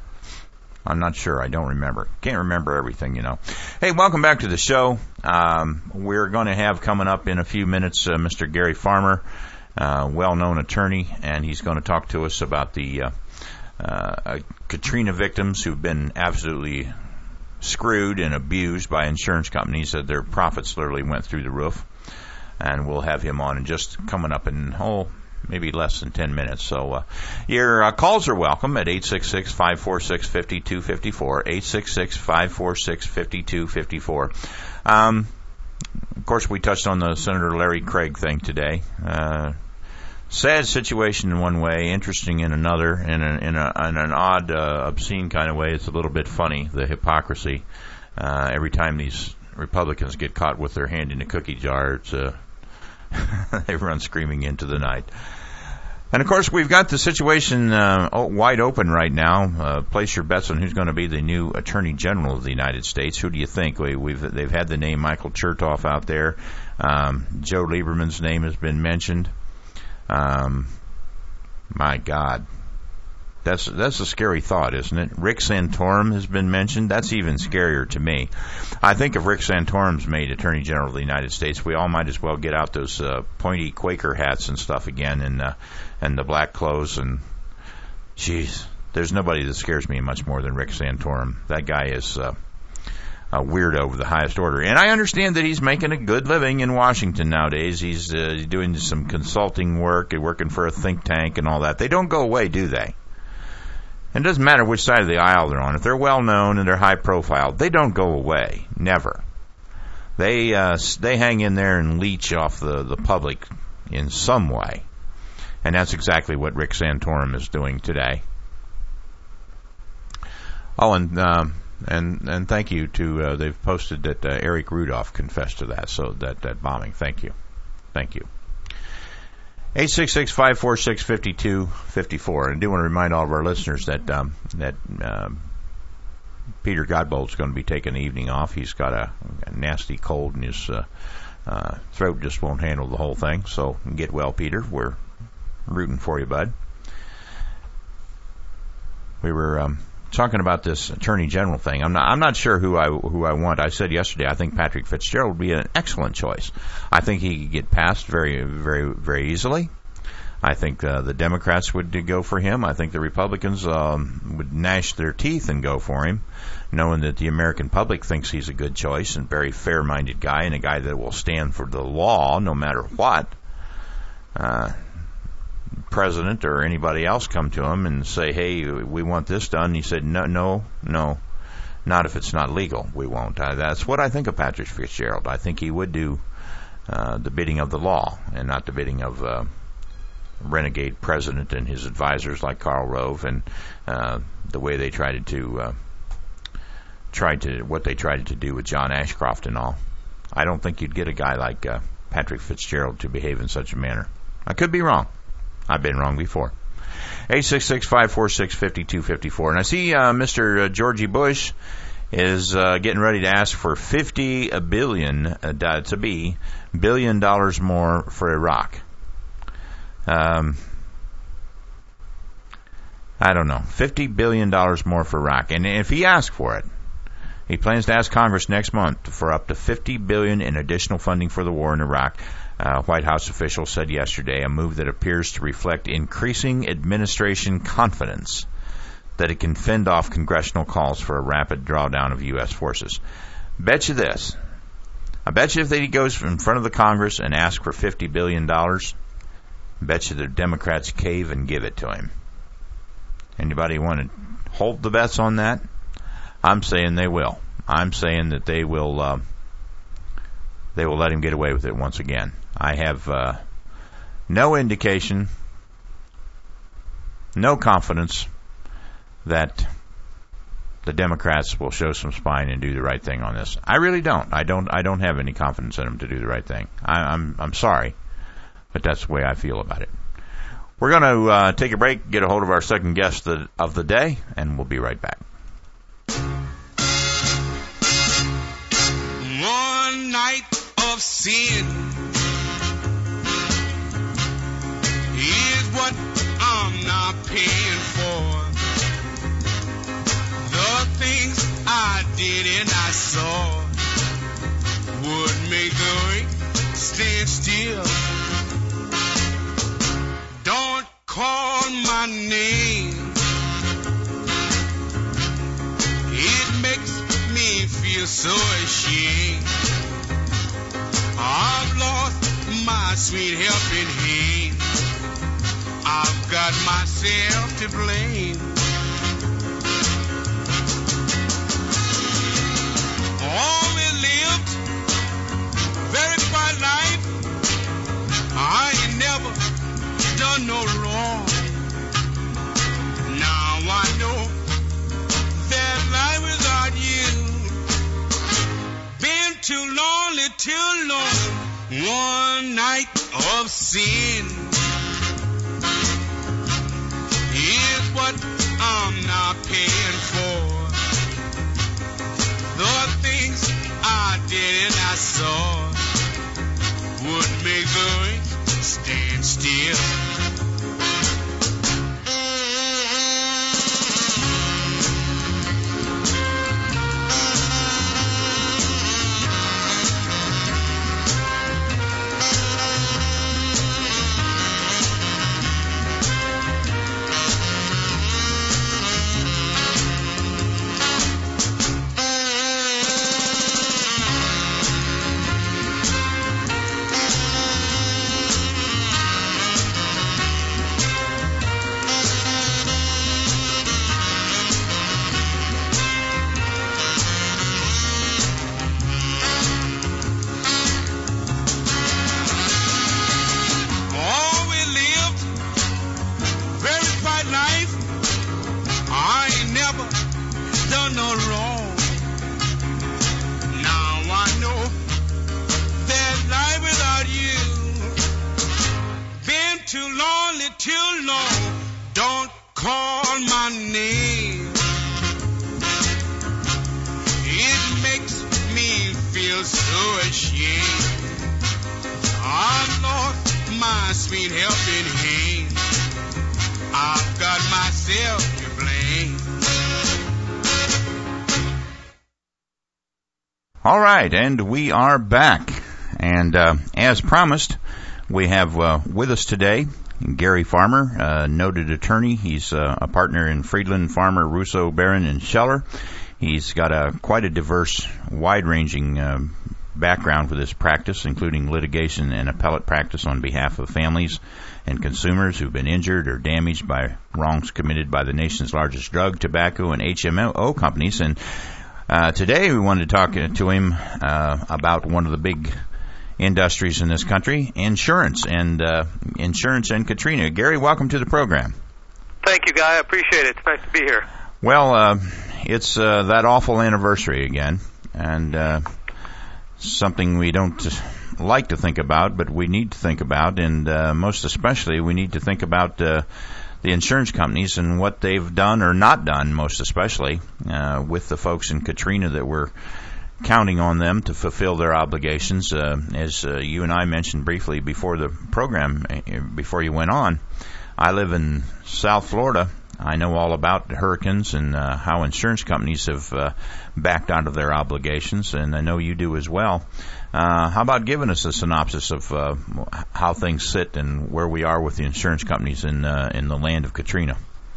I'm not sure. I don't remember. Can't remember everything, you know. Hey, welcome back to the show. Um, we're going to have coming up in a few minutes uh, Mister Gary Farmer, uh, well-known attorney, and he's going to talk to us about the uh, uh, Katrina victims who've been absolutely screwed and abused by insurance companies. That their profits literally went through the roof. And we'll have him on in just coming up in, oh, maybe less than ten minutes. So uh, your uh, calls are welcome at eight six six, five four six, five two five four, eight six six, five four six, five two five four. Um, of course, we touched on the Senator Larry Craig thing today. Uh, sad situation in one way, interesting in another, in, a, in, a, in an odd, uh, obscene kind of way. It's a little bit funny, the hypocrisy. Uh, every time these Republicans get caught with their hand in a cookie jar, it's uh, they run screaming into the night. And, of course, we've got the situation uh, wide open right now. Uh, place your bets on who's going to be the new Attorney General of the United States. Who do you think? We, we've They've had the name Michael Chertoff out there. Um, Joe Lieberman's name has been mentioned. Um, my God. That's that's a scary thought, isn't it? Rick Santorum has been mentioned. That's even scarier to me. I think if Rick Santorum's made Attorney General of the United States, we all might as well get out those uh, pointy Quaker hats and stuff again, and uh, and the black clothes. And jeez, there's nobody that scares me much more than Rick Santorum. That guy is uh, a weirdo of the highest order. And I understand that he's making a good living in Washington nowadays. He's uh, doing some consulting work and working for a think tank and all that. They don't go away, do they? And it doesn't matter which side of the aisle they're on. If they're well known and they're high profile, they don't go away. Never. They uh, they hang in there and leech off the, the public in some way. And that's exactly what Rick Santorum is doing today. Oh, and um, and and thank you to uh, they've posted that uh, Eric Rudolph confessed to that. So that that bombing. Thank you, thank you. eight six six, five four six, five two five four. And I do want to remind all of our listeners that um, that um, Peter Godbold's going to be taking the evening off. He's got a, a nasty cold and his uh, uh, throat just won't handle the whole thing. So get well, Peter. We're rooting for you, bud. We were um, talking about this Attorney General thing. I'm not I'm not sure who I who I want. I said yesterday I think Patrick Fitzgerald would be an excellent choice. I think he could get passed very very very easily. I think uh, the Democrats would go for him. I think the Republicans um, would gnash their teeth and go for him, knowing that the American public thinks he's a good choice and very fair-minded guy and a guy that will stand for the law no matter what. Uh, president or anybody else come to him and say, hey, we want this done. He said, no, no, no, not if it's not legal. We won't. Uh, that's what I think of Patrick Fitzgerald. I think he would do uh, the bidding of the law and not the bidding of uh, renegade president and his advisors like Karl Rove and uh, the way they tried to uh, tried to what they tried to do with John Ashcroft and all. I don't think you'd get a guy like uh, Patrick Fitzgerald to behave in such a manner. I could be wrong. I've been wrong before. eight six six, five four six, five two five four. And I see uh, Mister Georgie Bush is uh, getting ready to ask for fifty billion uh, to be billion dollars more for Iraq. Um, I don't know, fifty billion dollars more for Iraq. And if he asks for it, he plans to ask Congress next month for up to fifty billion dollars in additional funding for the war in Iraq. Uh, White House officials said yesterday, a move that appears to reflect increasing administration confidence that it can fend off congressional calls for a rapid drawdown of U S forces. Bet you this. I bet you if he goes in front of the Congress and asks for fifty billion dollars, bet you the Democrats cave and give it to him. Anybody want to hold the bets on that? I'm saying they will. I'm saying that they will uh, they will let him get away with it once again. I have uh, no indication, no confidence that the Democrats will show some spine and do the right thing on this. I really don't. I don't. I don't have any confidence in them to do the right thing. I, I'm. I'm sorry, but that's the way I feel about it. We're going to uh, take a break, get a hold of our second guest the, of the day, and we'll be right back. One night of sin is what I'm not paying for. The things I did and I saw would make the earth stand still. Don't call my name. It makes me feel so ashamed. I've lost my sweet helping hand. I've got myself to blame. Always lived very quiet life. I ain't never done no wrong. Now I know that life without you been too lonely, too long. One night of sin is what I'm not paying for. The things I did and I saw would make the earth stand still. All right, and we are back. And uh, as promised, we have uh, with us today Gary Farmer, a noted attorney. He's uh, a partner in Friedland, Farmer, Russo, Barron, and Scheller. He's got a quite a diverse, wide-ranging uh, background with his practice, including litigation and appellate practice on behalf of families and consumers who've been injured or damaged by wrongs committed by the nation's largest drug, tobacco, and H M O companies. And Uh, today we wanted to talk to him uh, about one of the big industries in this country, insurance, and uh, insurance and Katrina. Gary, welcome to the program. Thank you, Guy. I appreciate it. It's nice to be here. Well, uh, it's uh, that awful anniversary again, and uh, something we don't like to think about, but we need to think about, and uh, most especially we need to think about uh, the insurance companies and what they've done or not done, most especially uh, with the folks in Katrina that we're counting on them to fulfill their obligations. Uh, as uh, you and I mentioned briefly before the program, uh, before you went on, I live in South Florida. I know all about the hurricanes and uh, how insurance companies have uh, backed out of their obligations, and I know you do as well. Uh, how about giving us a synopsis of uh, how things sit and where we are with the insurance companies in uh, in the land of Katrina?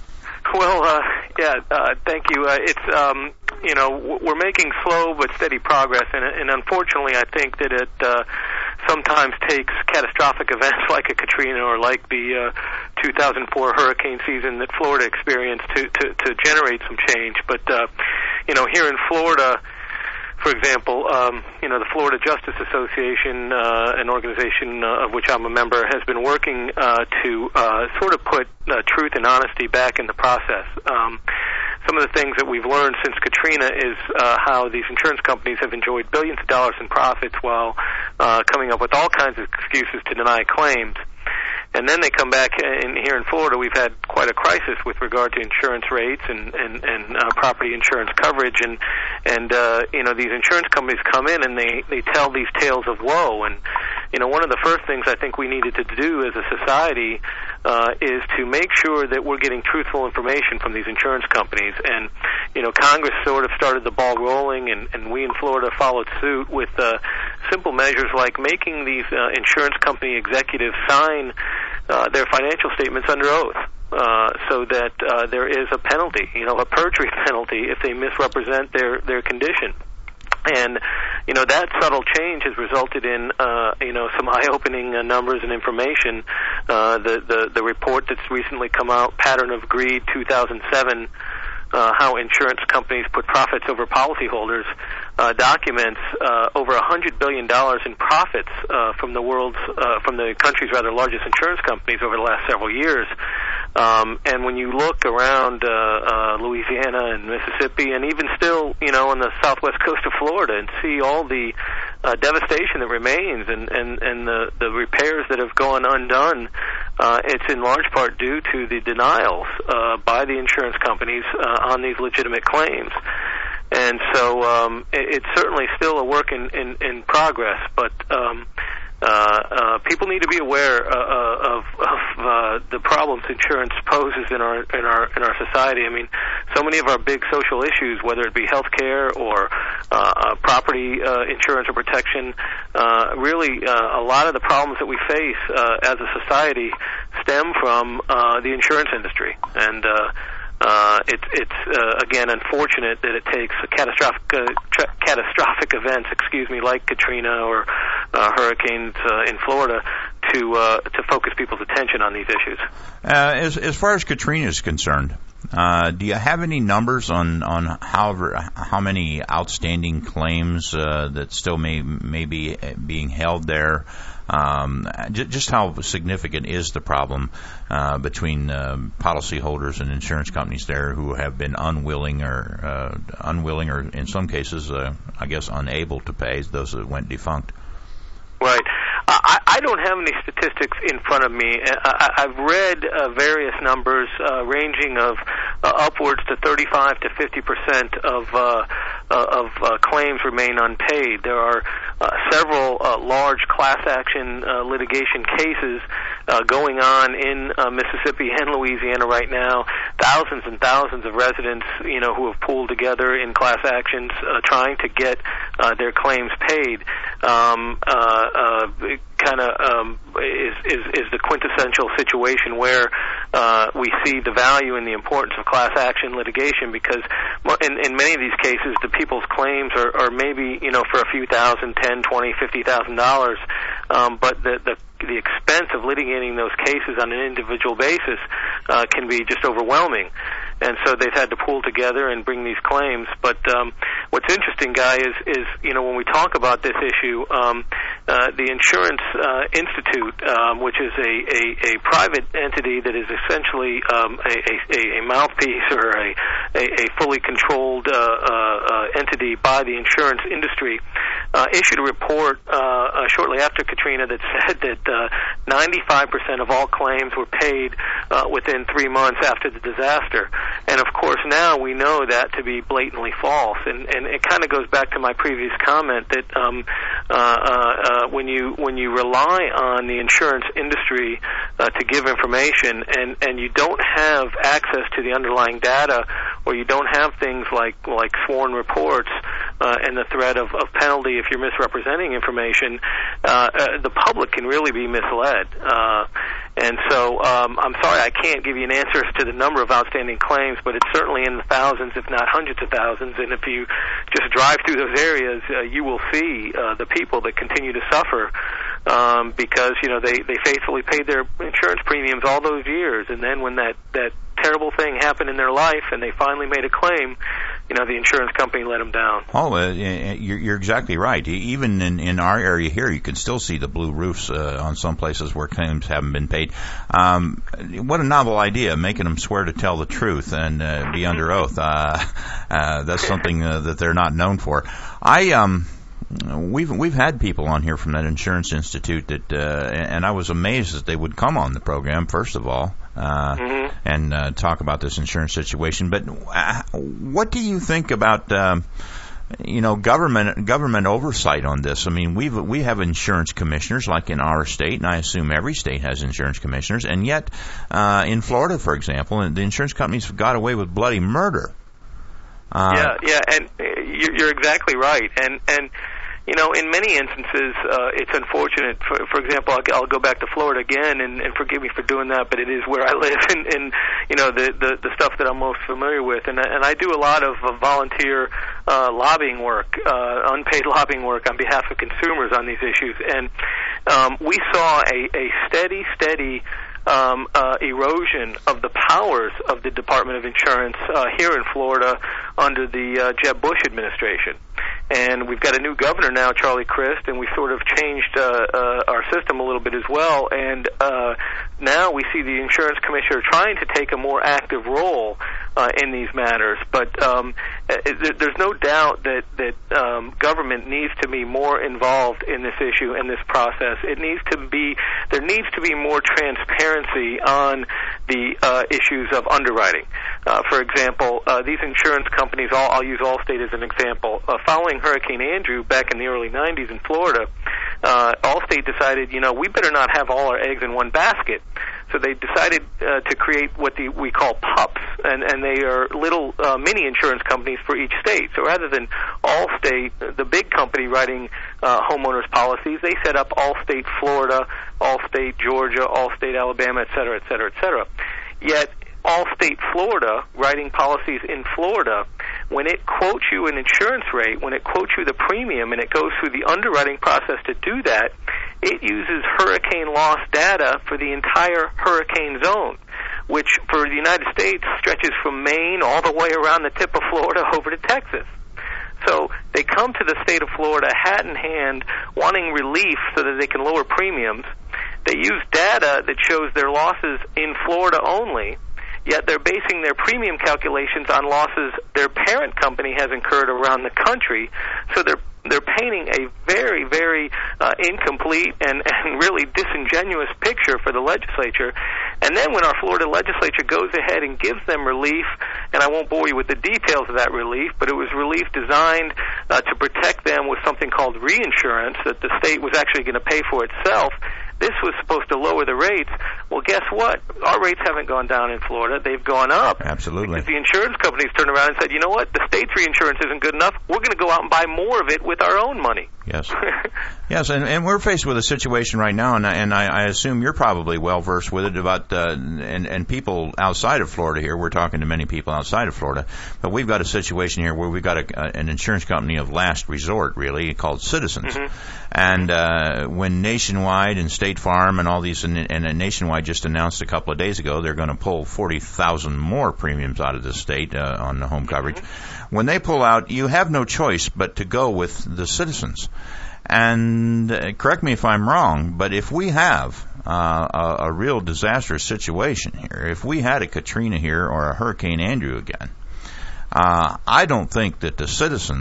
Well, uh, yeah, uh, thank you. Uh, it's, um, you know, we're making slow but steady progress, and, and unfortunately I think that it uh, sometimes takes catastrophic events like a Katrina or like the uh, two thousand four hurricane season that Florida experienced to, to, to generate some change. But, uh, you know, here in Florida, for example, um, you know, the Florida Justice Association, uh, an organization uh, of which I'm a member, has been working uh, to uh, sort of put uh, truth and honesty back in the process. Um, some of the things that we've learned since Katrina is uh, how these insurance companies have enjoyed billions of dollars in profits while uh, coming up with all kinds of excuses to deny claims. And then they come back in, here in Florida, we've had quite a crisis with regard to insurance rates and, and, and uh, property insurance coverage. And, and uh, you know, these insurance companies come in and they, they tell these tales of woe. And, you know, one of the first things I think we needed to do as a society uh, is to make sure that we're getting truthful information from these insurance companies. And, you know, Congress sort of started the ball rolling, and, and we in Florida followed suit with uh, simple measures like making these uh, insurance company executives sign Uh, their financial statements under oath, uh, so that uh, there is a penalty, you know, a perjury penalty if they misrepresent their, their condition. And, you know, that subtle change has resulted in, uh, you know, some eye-opening uh, numbers and information. Uh, the, the, the report that's recently come out, Pattern of Greed two thousand seven, Uh, how insurance companies put profits over policyholders, uh, documents uh, over one hundred billion dollars in profits uh, from the world's, uh, from the country's rather largest insurance companies over the last several years. Um, and when you look around uh, uh, Louisiana and Mississippi, and even still, you know, on the southwest coast of Florida, and see all the uh, devastation that remains and, and, and the, the repairs that have gone undone, uh, it's in large part due to the denials uh, by the insurance companies uh, on these legitimate claims. And so um, it, it's certainly still a work in, in, in progress, but um, uh, uh, people need to be aware uh, of, of uh, the problems insurance poses in our in our in our society. I mean, so many of our big social issues, whether it be health care or uh, uh, property uh, insurance or protection, uh, really uh, a lot of the problems that we face uh, as a society stem from uh, the insurance industry. And uh, Uh, it's it's uh, again unfortunate that it takes a catastrophic uh, tra- catastrophic events, excuse me, like Katrina or uh, hurricanes uh, in Florida to uh, to focus people's attention on these issues. Uh, as as far as Katrina is concerned, uh, do you have any numbers on on however how many outstanding claims uh, that still may may be being held there? Um, j- just how significant is the problem uh, between uh, policyholders and insurance companies there who have been unwilling or uh, unwilling or in some cases, uh, I guess, unable to pay those that went defunct? Right. I, I don't have any statistics in front of me. I, I've read uh, various numbers uh, ranging of uh, upwards to thirty-five to fifty percent of uh, uh, of uh, claims remain unpaid. There are uh, several uh, large class action uh, litigation cases uh, going on in uh, Mississippi and Louisiana right now. Thousands and thousands of residents, you know, who have pooled together in class actions uh, trying to get uh, their claims paid. Um, uh, uh, kind of um, is, is is the quintessential situation where uh, we see the value and the importance of class action litigation, because in, in many of these cases the people's claims are, are maybe, you know, for a few thousand, ten, twenty, fifty thousand dollars, um, but the the the expense of litigating those cases on an individual basis uh, can be just overwhelming. And so they've had to pool together and bring these claims. But um, what's interesting, Guy, is, is, you know, when we talk about this issue, um, uh, the Insurance uh, Institute, um, which is a, a, a private entity that is essentially um, a, a, a mouthpiece or a, a, a fully controlled uh, uh, entity by the insurance industry, uh, issued a report uh, uh, shortly after Katrina that said that uh, ninety-five percent of all claims were paid uh, within three months after the disaster. And of course, now we know that to be blatantly false. And, and it kind of goes back to my previous comment that um, uh, uh, when you when you rely on the insurance industry uh, to give information, and, and you don't have access to the underlying data, or you don't have things like like sworn reports uh, and the threat of, of penalty if you're misrepresenting information, uh, uh, the public can really be misled. Uh, and so um, I'm sorry I can't give you an answer as to the number of outstanding claims, but it's certainly in the thousands, if not hundreds of thousands. And if you just drive through those areas, uh, you will see uh, the people that continue to suffer um, because, you know, they, they faithfully paid their insurance premiums all those years. And then when that, that terrible thing happened in their life and they finally made a claim, you know, the insurance company let them down. Oh, uh, you're, you're exactly right. Even in, in our area here, you can still see the blue roofs uh, on some places where claims haven't been paid. Um, what a novel idea, making them swear to tell the truth and uh, be under oath. Uh, uh, that's something uh, that they're not known for. I um. We've we've had people on here from that insurance institute that, uh, and I was amazed that they would come on the program first of all, uh, mm-hmm. and uh, talk about this insurance situation. But uh, what do you think about, um, you know, government government oversight on this? I mean, we we have insurance commissioners like in our state, and I assume every state has insurance commissioners, and yet uh, in Florida, for example, the insurance companies got away with bloody murder. Uh, yeah, yeah, and you're, you're exactly right, and and. You know, in many instances, uh, it's unfortunate. For, for example, I'll, I'll go back to Florida again, and, and forgive me for doing that, but it is where I live, and, and you know, the, the the stuff that I'm most familiar with. And and I do a lot of uh, volunteer uh, lobbying work, uh, unpaid lobbying work on behalf of consumers on these issues. And um, we saw a, a steady, steady um, uh, erosion of the powers of the Department of Insurance uh, here in Florida under the uh, Jeb Bush administration. And we've got a new governor now, Charlie Crist, and we sort of changed uh, uh, our system a little bit as well. And uh, now we see the insurance commissioner trying to take a more active role uh, in these matters. But um, there's no doubt that that um, government needs to be more involved in this issue and this process. It needs to be there needs to be more transparency on the uh, issues of underwriting. Uh, for example, uh, these insurance companies, all, I'll use Allstate as an example. Uh, following Hurricane Andrew back in the early nineties in Florida, uh, Allstate decided, you know, we better not have all our eggs in one basket. So they decided uh, to create what the, we call PUPs, and, and they are little uh, mini insurance companies for each state. So rather than Allstate, the big company writing uh, homeowners policies, they set up Allstate Florida, Allstate Georgia, Allstate Alabama, et cetera, et cetera, et cetera. Yet Allstate Florida, writing policies in Florida, when it quotes you an insurance rate, when it quotes you the premium, and it goes through the underwriting process to do that, it uses hurricane loss data for the entire hurricane zone, which for the United States stretches from Maine all the way around the tip of Florida over to Texas. So they come to the state of Florida hat in hand, wanting relief so that they can lower premiums. They use data that shows their losses in Florida only, yet they're basing their premium calculations on losses their parent company has incurred around the country. So they're they're painting a very, very uh, incomplete and, and really disingenuous picture for the legislature. And then when our Florida legislature goes ahead and gives them relief, and I won't bore you with the details of that relief, but it was relief designed uh, to protect them with something called reinsurance that the state was actually going to pay for itself. This was supposed to lower the rates. Well, guess what? Our rates haven't gone down in Florida. They've gone up. Absolutely. Because the insurance companies turned around and said, you know what? The state's reinsurance isn't good enough. We're going to go out and buy more of it with our own money. Yes. Yes, and, and we're faced with a situation right now, and I, and I, I assume you're probably well-versed with it, about uh, and, and people outside of Florida here. We're talking to many people outside of Florida. But we've got a situation here where we've got a, a, an insurance company of last resort, really, called Citizens. Mm-hmm. And uh, when Nationwide and State Farm and all these, and, and Nationwide just announced a couple of days ago they're going to pull forty thousand more premiums out of the state uh, on the home coverage. Mm-hmm. When they pull out, you have no choice but to go with the Citizens. And uh, correct me if I'm wrong, but if we have uh, a, a real disastrous situation here, if we had a Katrina here or a Hurricane Andrew again, uh, I don't think that the Citizens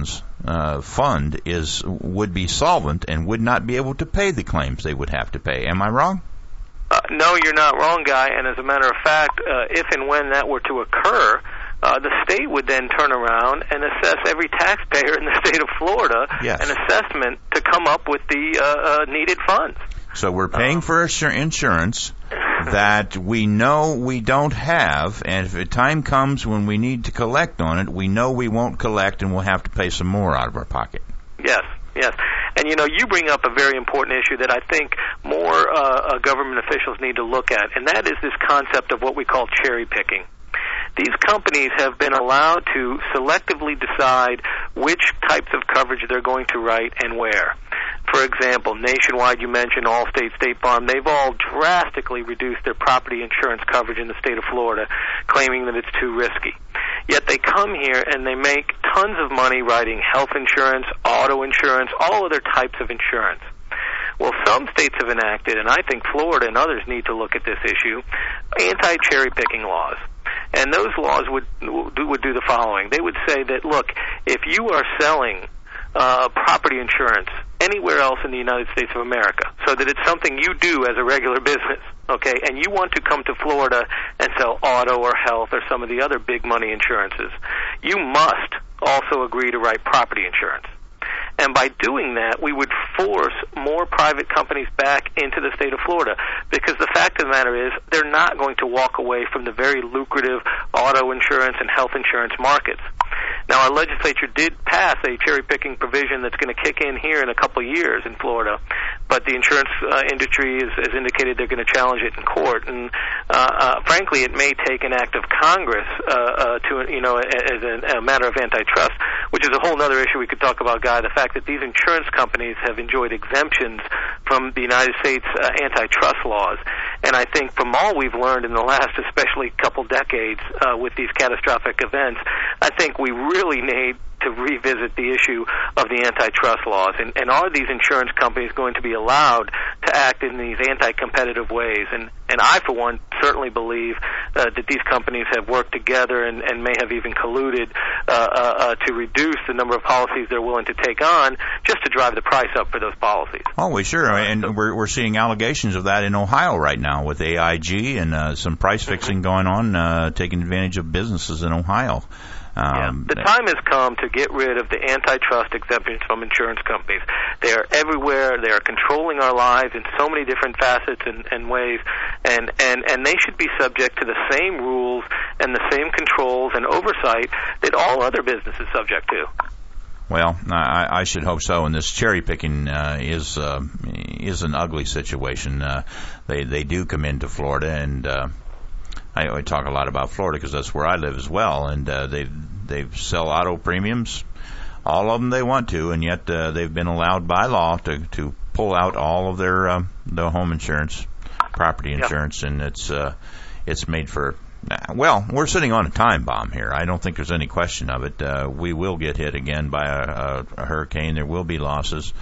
uh, fund is would be solvent and would not be able to pay the claims they would have to pay. Am I wrong? Uh, no, you're not wrong, Guy. And as a matter of fact, uh, if and when that were to occur, uh, the state would then turn around and assess every taxpayer in the state of Florida yes. an assessment to come up with the uh, uh, needed funds. So we're paying for insurance that we know we don't have, and if a time comes when we need to collect on it, we know we won't collect and we'll have to pay some more out of our pocket. Yes, yes. And, you know, you bring up a very important issue that I think more uh, uh, government officials need to look at, and that is this concept of what we call cherry picking. These companies have been allowed to selectively decide which types of coverage they're going to write and where. For example, Nationwide, you mentioned, Allstate, State Farm, they've all drastically reduced their property insurance coverage in the state of Florida, claiming that it's too risky. Yet they come here and they make tons of money writing health insurance, auto insurance, all other types of insurance. Well, some states have enacted, and I think Florida and others need to look at this issue, anti-cherry picking laws. And those laws would would do the following. They would say that, look, if you are selling uh, property insurance anywhere else in the United States of America, so that it's something you do as a regular business, okay, and you want to come to Florida and sell auto or health or some of the other big money insurances, you must also agree to write property insurance. And by doing that, we would force more private companies back into the state of Florida, because the fact of the matter is they're not going to walk away from the very lucrative auto insurance and health insurance markets. Now, our legislature did pass a cherry-picking provision that's going to kick in here in a couple of years in Florida, but the insurance uh, industry has, has indicated they're going to challenge it in court. And uh, uh, frankly, it may take an act of Congress uh, uh, to, you know, as a, a matter of antitrust, which is a whole other issue we could talk about, Guy. The fact that these insurance companies have enjoyed exemptions from the United States uh, antitrust laws. And I think from all we've learned in the last especially couple decades uh, with these catastrophic events, I think we really need to revisit the issue of the antitrust laws. And, and are these insurance companies going to be allowed to act in these anti-competitive ways? And, and I, for one, certainly believe uh, that these companies have worked together and, and may have even colluded uh, uh, uh, to reduce the number of policies they're willing to take on just to drive the price up for those policies. Oh, we sure. And we're, we're seeing allegations of that in Ohio right now with A I G and uh, some price fixing going on, uh, taking advantage of businesses in Ohio. Um, yeah. The time has come to get rid of the antitrust exemptions from insurance companies. They are everywhere. They are controlling our lives in so many different facets and, and ways, and, and, and they should be subject to the same rules and the same controls and oversight that all other businesses subject to. Well, I, I should hope so. And this cherry picking uh, is uh, is an ugly situation. Uh, they they do come into Florida, and uh, I, I talk a lot about Florida because that's where I live as well. And uh, they they sell auto premiums, all of them they want to, and yet uh, they've been allowed by law to to pull out all of their uh, their home insurance, property insurance, yep. and it's uh, it's made for. Well, we're sitting on a time bomb here. I don't think there's any question of it. Uh, we will get hit again by a, a, a hurricane. There will be losses.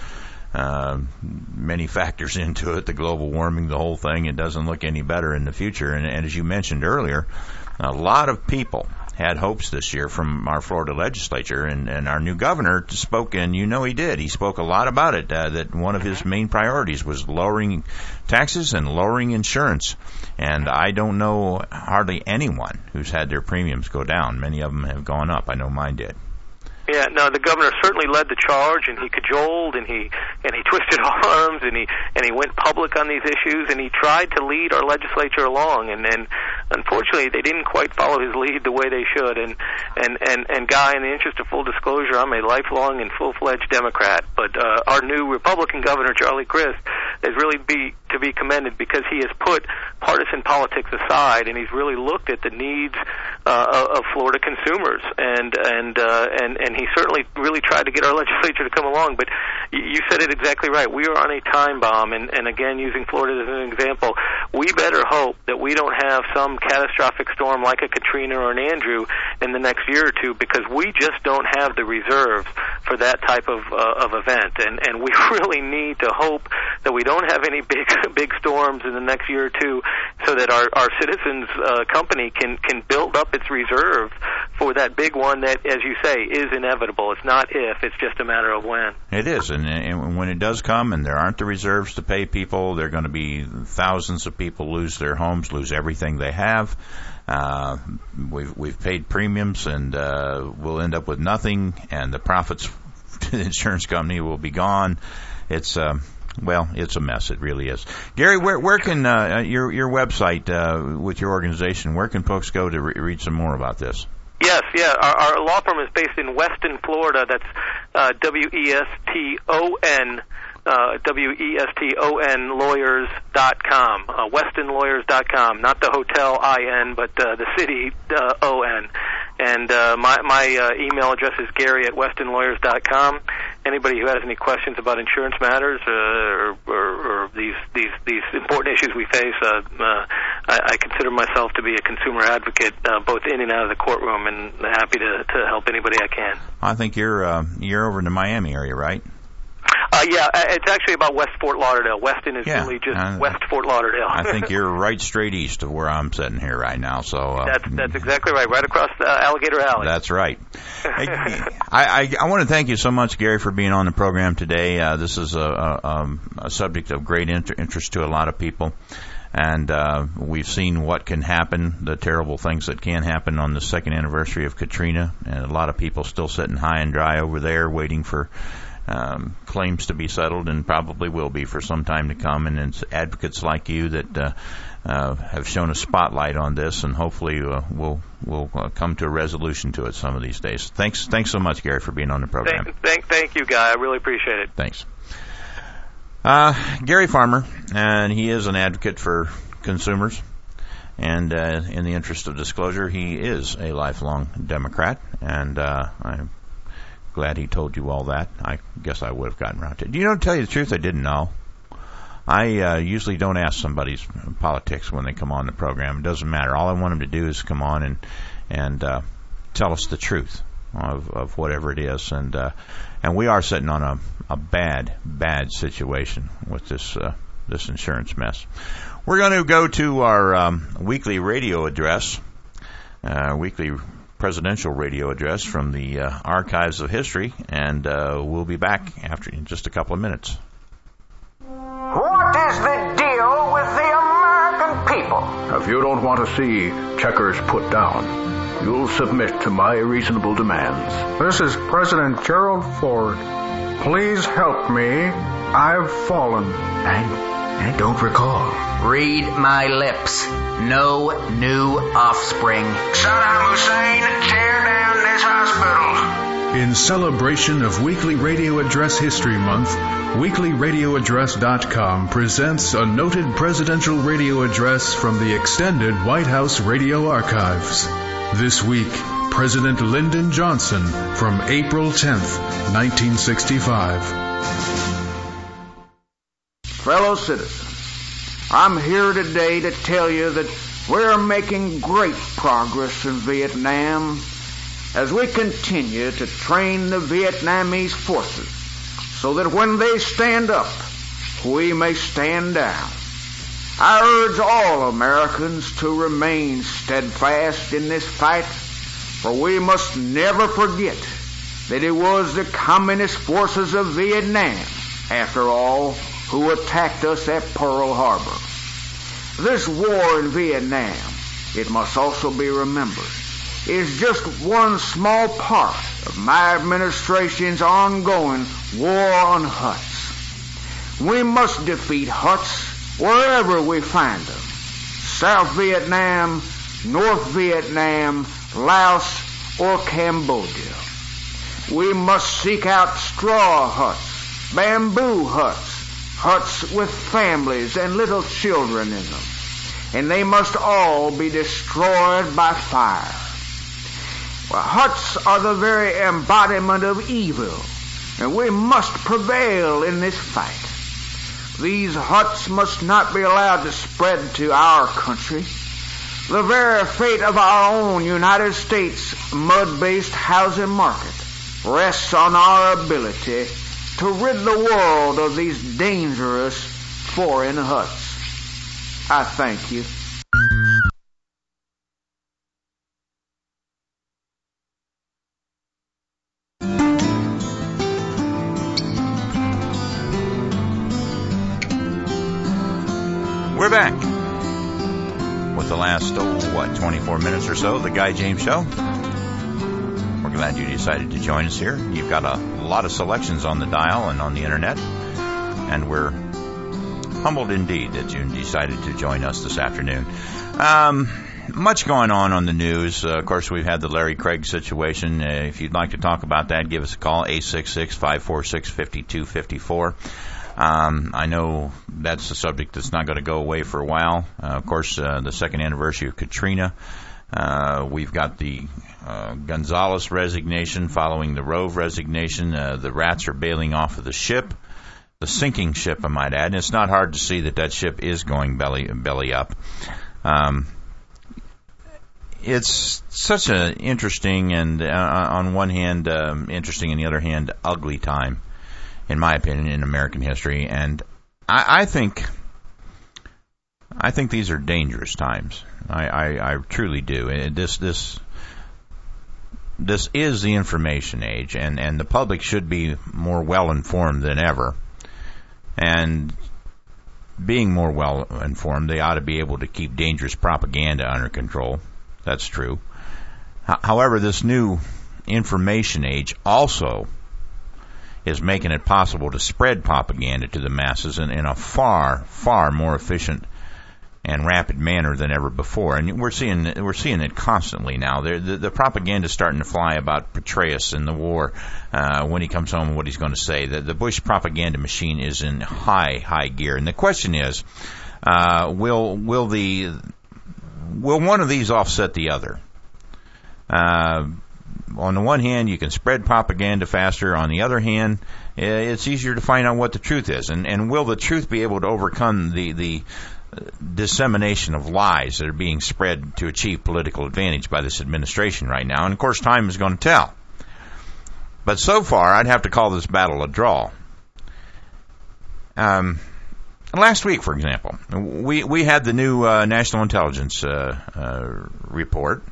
Uh, many factors into it, the global warming, the whole thing. It doesn't look any better in the future. And, and as you mentioned earlier, a lot of people had hopes this year from our Florida legislature, and, and our new governor spoke, and you know he did. He spoke a lot about it, uh, that one of his main priorities was lowering taxes and lowering insurance. And I don't know hardly anyone who's had their premiums go down. Many of them have gone up. I know mine did. Yeah, no, the governor certainly led the charge, and he cajoled, and he and he twisted arms, and he and he went public on these issues, and he tried to lead our legislature along, and and unfortunately they didn't quite follow his lead the way they should. And and and and Guy, in the interest of full disclosure, I'm a lifelong and full-fledged Democrat, but uh, our new Republican governor, Charlie Crist, is really be to be commended because he has put partisan politics aside, and he's really looked at the needs uh, of Florida consumers, and and uh, and and he certainly really tried to get our legislature to come along. But you said it exactly right. We are on a time bomb, and, and again, using Florida as an example, we better hope that we don't have some catastrophic storm like a Katrina or an Andrew in the next year or two, because we just don't have the reserves for that type of uh, of event, and and we really need to hope that we don't have any big big storms in the next year or two, so that our our Citizens uh, company can can build up its reserve for that big one that, as you say, is inevitable. It's not if; it's just a matter of when. It is, and, and when it does come, and there aren't the reserves to pay people, there are going to be thousands of people lose their homes, lose everything they have. Uh, we've we've paid premiums, and uh, we'll end up with nothing, and the profits to the insurance company will be gone. It's um, well, it's a mess. It really is. Gary, where where can uh, your your website uh, with your organization? Where can folks go to re- read some more about this? Yes, yeah. Our, our law firm is based in Weston, Florida. That's uh, W E S T O N. Uh, W E S T O N lawyers dot com, uh, weston lawyers dot com, not the hotel I N, but uh, the city uh, O N. And uh, my, my uh, email address is Gary at weston lawyers dot com. Anybody who has any questions about insurance matters uh, or, or, or these, these, these important issues we face, uh, uh, I, I consider myself to be a consumer advocate uh, both in and out of the courtroom, and happy to, to help anybody I can. I think you're uh, you're over in the Miami area, right? Uh, yeah, it's actually about West Fort Lauderdale. Weston is yeah, really just uh, West Fort Lauderdale. I think you're right straight east of where I'm sitting here right now. So uh, that's that's exactly right, right across uh, Alligator Alley. That's right. I, I I want to thank you so much, Gary, for being on the program today. Uh, this is a, a, um, a subject of great inter- interest to a lot of people. And uh, we've seen what can happen, the terrible things that can happen on the second anniversary of Katrina. And a lot of people still sitting high and dry over there waiting for Um, claims to be settled, and probably will be for some time to come. And it's advocates like you that uh, uh, have shown a spotlight on this, and hopefully uh, we'll we'll uh, come to a resolution to it some of these days. Thanks, thanks so much, Gary, for being on the program. Thank, thank, thank you, Guy. I really appreciate it. Thanks. Uh, Gary Farmer, and he is an advocate for consumers. And uh, in the interest of disclosure, he is a lifelong Democrat, and uh, I'm glad he told you all that. I guess I would have gotten around to it. Do you know, to tell you the truth, I didn't know. I uh, usually don't ask somebody's politics when they come on the program. It doesn't matter. All I want them to do is come on and and uh, tell us the truth of, of whatever it is. And uh, and we are sitting on a, a bad, bad situation with this uh, this insurance mess. We're going to go to our um, weekly radio address, uh, weekly presidential radio address from the uh, archives of history, and uh, we'll be back after in just a couple of minutes. What is the deal with the American people? If you don't want to see checkers put down, you'll submit to my reasonable demands. This is President Gerald Ford. Please help me. I've fallen. I, I don't recall. Read my lips. No new offspring. Saddam Hussein, tear down this hospital. In celebration of Weekly Radio Address History Month, weekly radio address dot com presents a noted presidential radio address from the extended White House radio archives. This week, President Lyndon Johnson from April tenth, nineteen sixty-five. Fellow citizens, I'm here today to tell you that we're making great progress in Vietnam as we continue to train the Vietnamese forces so that when they stand up, we may stand down. I urge all Americans to remain steadfast in this fight, for we must never forget that it was the communist forces of Vietnam, after all, who attacked us at Pearl Harbor. This war in Vietnam, it must also be remembered, is just one small part of my administration's ongoing war on Huts. We must defeat Huts wherever we find them. South Vietnam, North Vietnam, Laos, or Cambodia. We must seek out straw huts, bamboo huts, huts with families and little children in them, and they must all be destroyed by fire. Well, huts are the very embodiment of evil, and we must prevail in this fight. These huts must not be allowed to spread to our country. The very fate of our own United States mud-based housing market rests on our ability to rid the world of these dangerous foreign huts. I thank you. We're back with the last, oh, what, twenty-four minutes or so of the Guy James Show. We're glad you decided to join us here. You've got a lot of selections on the dial and on the internet, and we're humbled indeed that you decided to join us this afternoon. Um, much going on on the news. Uh, of course, we've had the Larry Craig situation. Uh, if you'd like to talk about that, give us a call, eight six six, five four six, five two five four. Um, I know that's a subject that's not going to go away for a while. Uh, of course, uh, the second anniversary of Katrina. Uh, we've got the uh, Gonzales resignation following the Rove resignation. Uh, the rats are bailing off of the ship, the sinking ship, I might add. And it's not hard to see that that ship is going belly belly up. Um, it's such an interesting and, uh, on one hand, um, interesting, and the other hand, ugly time, in my opinion, in American history. And I, I think I think these are dangerous times. I, I, I truly do. And this this this is the information age, and, and the public should be more well informed than ever. And being more well informed, they ought to be able to keep dangerous propaganda under control. That's true. H- however, this new information age also is making it possible to spread propaganda to the masses in, in a far, far more efficient and rapid manner than ever before. And we're seeing we're seeing it constantly now. The, the, the propaganda is starting to fly about Petraeus and the war, uh, when he comes home and what he's going to say. The, the Bush propaganda machine is in high, high gear. And the question is, uh, will will the will one of these offset the other? Uh, on the one hand, you can spread propaganda faster. On the other hand, it's easier to find out what the truth is. And, and will the truth be able to overcome the, the dissemination of lies that are being spread to achieve political advantage by this administration right now? And, of course, time is going to tell. But so far, I'd have to call this battle a draw. Um, last week, for example, we, we had the new uh, National Intelligence uh, uh, report,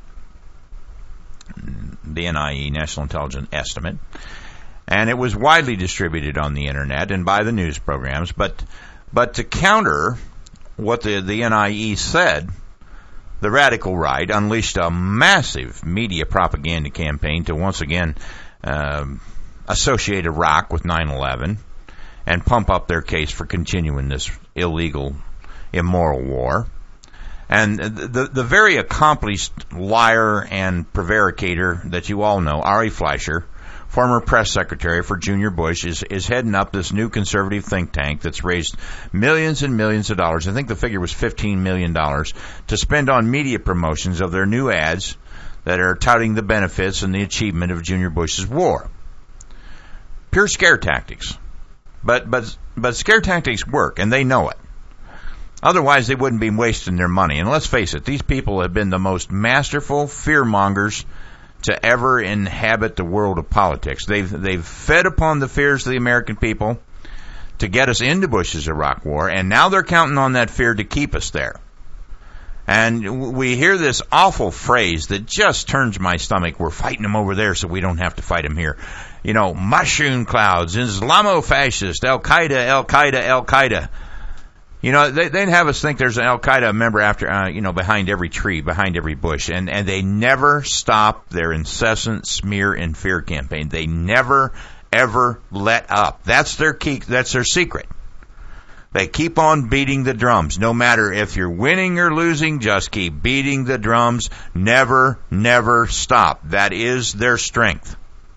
the N I E, National Intelligence Estimate, and it was widely distributed on the internet and by the news programs. But but to counter what the, the N I E said, the radical right unleashed a massive media propaganda campaign to once again um, associate Iraq with nine eleven and pump up their case for continuing this illegal, immoral war. And the the very accomplished liar and prevaricator that you all know, Ari Fleischer, former press secretary for Junior Bush, is, is heading up this new conservative think tank that's raised millions and millions of dollars. I think the figure was fifteen million dollars to spend on media promotions of their new ads that are touting the benefits and the achievement of Junior Bush's war. Pure scare tactics. But, but, but scare tactics work, and they know it. Otherwise, they wouldn't be wasting their money. And let's face it, these people have been the most masterful fearmongers to ever inhabit the world of politics. They've they've fed upon the fears of the American people to get us into Bush's Iraq war, and now they're counting on that fear to keep us there. And we hear this awful phrase that just turns my stomach. We're fighting them over there so we don't have to fight them here. You know, mushroom clouds, Islamo-fascist, Al-Qaeda, Al-Qaeda, Al-Qaeda. You know, they, they'd have us think there's an Al-Qaeda member after, uh, you know, behind every tree, behind every bush. And, and they never stop their incessant smear and fear campaign. They never, ever let up. That's their key. That's their secret. They keep on beating the drums. No matter if you're winning or losing, just keep beating the drums. Never, never stop. That is their strength.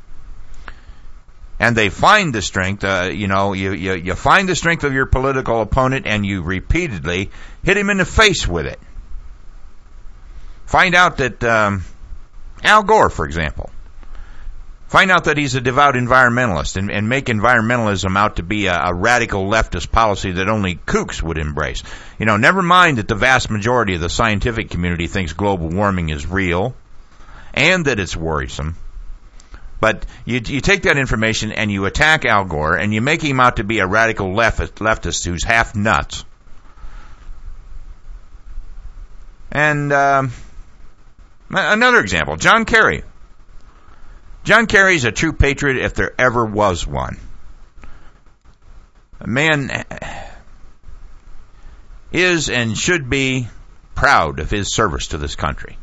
And they find the strength, uh, you know, you, you, you find the strength of your political opponent and you repeatedly hit him in the face with it. Find out that, um, Al Gore, for example, find out that he's a devout environmentalist and, and make environmentalism out to be a, a radical leftist policy that only kooks would embrace. You know, never mind that the vast majority of the scientific community thinks global warming is real and that it's worrisome. But you, you take that information and you attack Al Gore and you make him out to be a radical leftist, leftist who's half nuts. And um, another example, John Kerry. John Kerry's a true patriot if there ever was one. A man is and should be proud of his service to this country.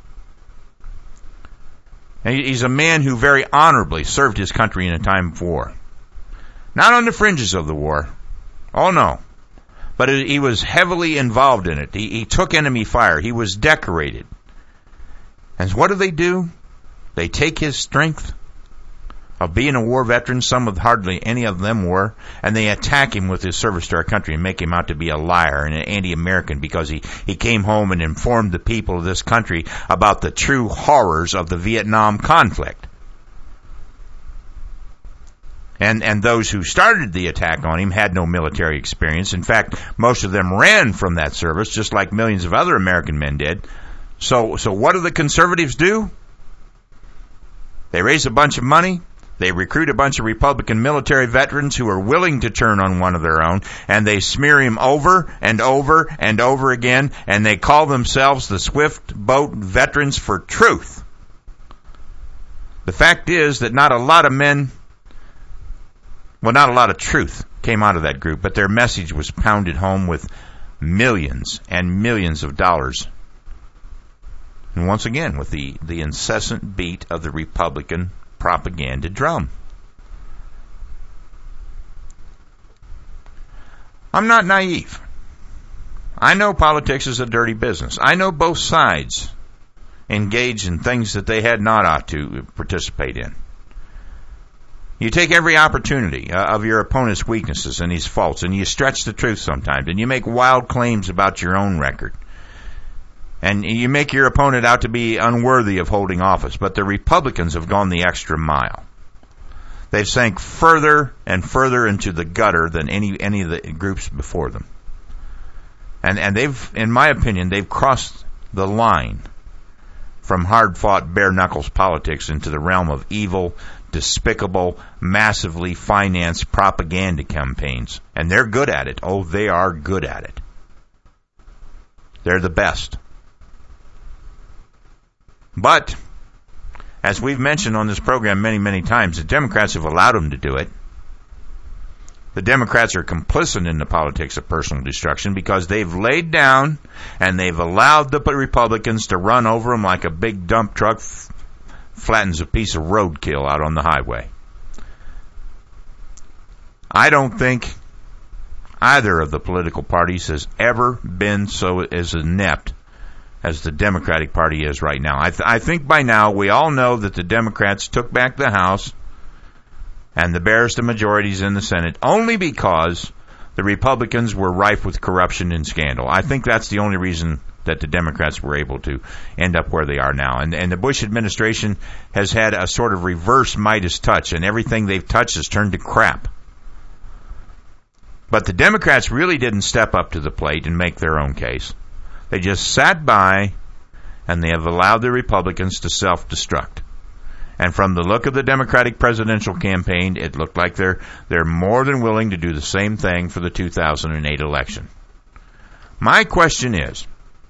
He's a man who very honorably served his country in a time of war. Not on the fringes of the war. Oh, no. But he was heavily involved in it. He, he took enemy fire. He was decorated. And what do they do? They take his strength of being a war veteran, some of hardly any of them were, and they attack him with his service to our country and make him out to be a liar and an anti-American because he, he came home and informed the people of this country about the true horrors of the Vietnam conflict. And and those who started the attack on him had no military experience. In fact, most of them ran from that service, just like millions of other American men did. So so what do the conservatives do? They raise a bunch of money. They recruit a bunch of Republican military veterans who are willing to turn on one of their own, and they smear him over and over and over again, and they call themselves the Swift Boat Veterans for Truth. The fact is that not a lot of men, well, not a lot of truth came out of that group, but their message was pounded home with millions and millions of dollars. And once again, with the, the incessant beat of the Republican propaganda drum. I'm not naive. I know politics is a dirty business. I know both sides engage in things that they had not ought to participate in. You take every opportunity uh, of your opponent's weaknesses and his faults, and you stretch the truth sometimes, and you make wild claims about your own record. And you make your opponent out to be unworthy of holding office. But the Republicans have gone the extra mile. They've sank further and further into the gutter than any any of the groups before them. And and they've, in my opinion, they've crossed the line from hard-fought, bare-knuckles politics into the realm of evil, despicable, massively financed propaganda campaigns. And they're good at it. Oh, they are good at it. They're the best. But, as we've mentioned on this program many, many times, the Democrats have allowed them to do it. The Democrats are complicit in the politics of personal destruction because they've laid down and they've allowed the Republicans to run over them like a big dump truck f- flattens a piece of roadkill out on the highway. I don't think either of the political parties has ever been so as inept as the Democratic Party is right now. I, th- I think by now we all know that the Democrats took back the House and the barest of majorities in the Senate only because the Republicans were rife with corruption and scandal. I think that's the only reason that the Democrats were able to end up where they are now. And, and the Bush administration has had a sort of reverse Midas touch, and everything they've touched has turned to crap. But the Democrats really didn't step up to the plate and make their own case. They just sat by, and they have allowed the Republicans to self-destruct. And from the look of the Democratic presidential campaign, it looked like they're they're more than willing to do the same thing for the two thousand eight election. My question is,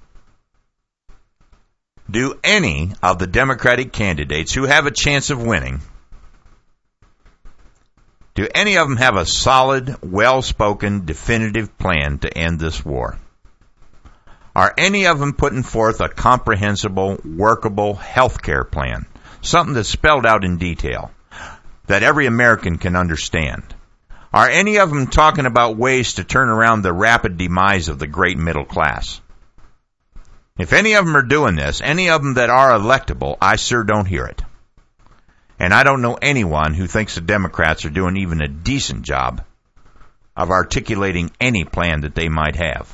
do any of the Democratic candidates who have a chance of winning, do any of them have a solid, well-spoken, definitive plan to end this war? Are any of them putting forth a comprehensible, workable health care plan? Something that's spelled out in detail, that every American can understand. Are any of them talking about ways to turn around the rapid demise of the great middle class? If any of them are doing this, any of them that are electable, I sure don't hear it. And I don't know anyone who thinks the Democrats are doing even a decent job of articulating any plan that they might have.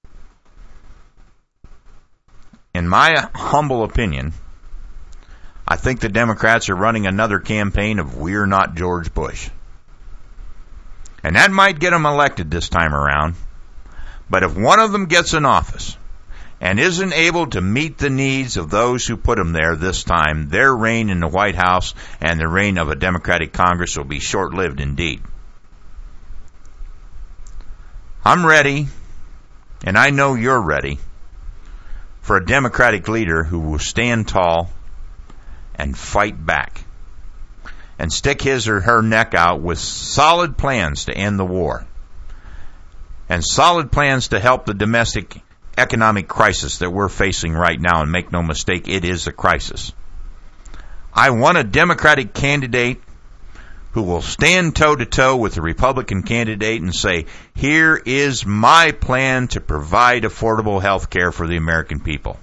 In my humble opinion, I think the Democrats are running another campaign of "We're not George Bush." And that might get them elected this time around. But if one of them gets in office and isn't able to meet the needs of those who put him there this time, their reign in the White House and the reign of a Democratic Congress will be short-lived indeed. I'm ready, and I know you're ready, for a Democratic leader who will stand tall and fight back and stick his or her neck out with solid plans to end the war and solid plans to help the domestic economic crisis that we're facing right now. And make no mistake, it is a crisis. I want a Democratic candidate who will stand toe-to-toe with the Republican candidate and say, here is my plan to provide affordable health care for the American people.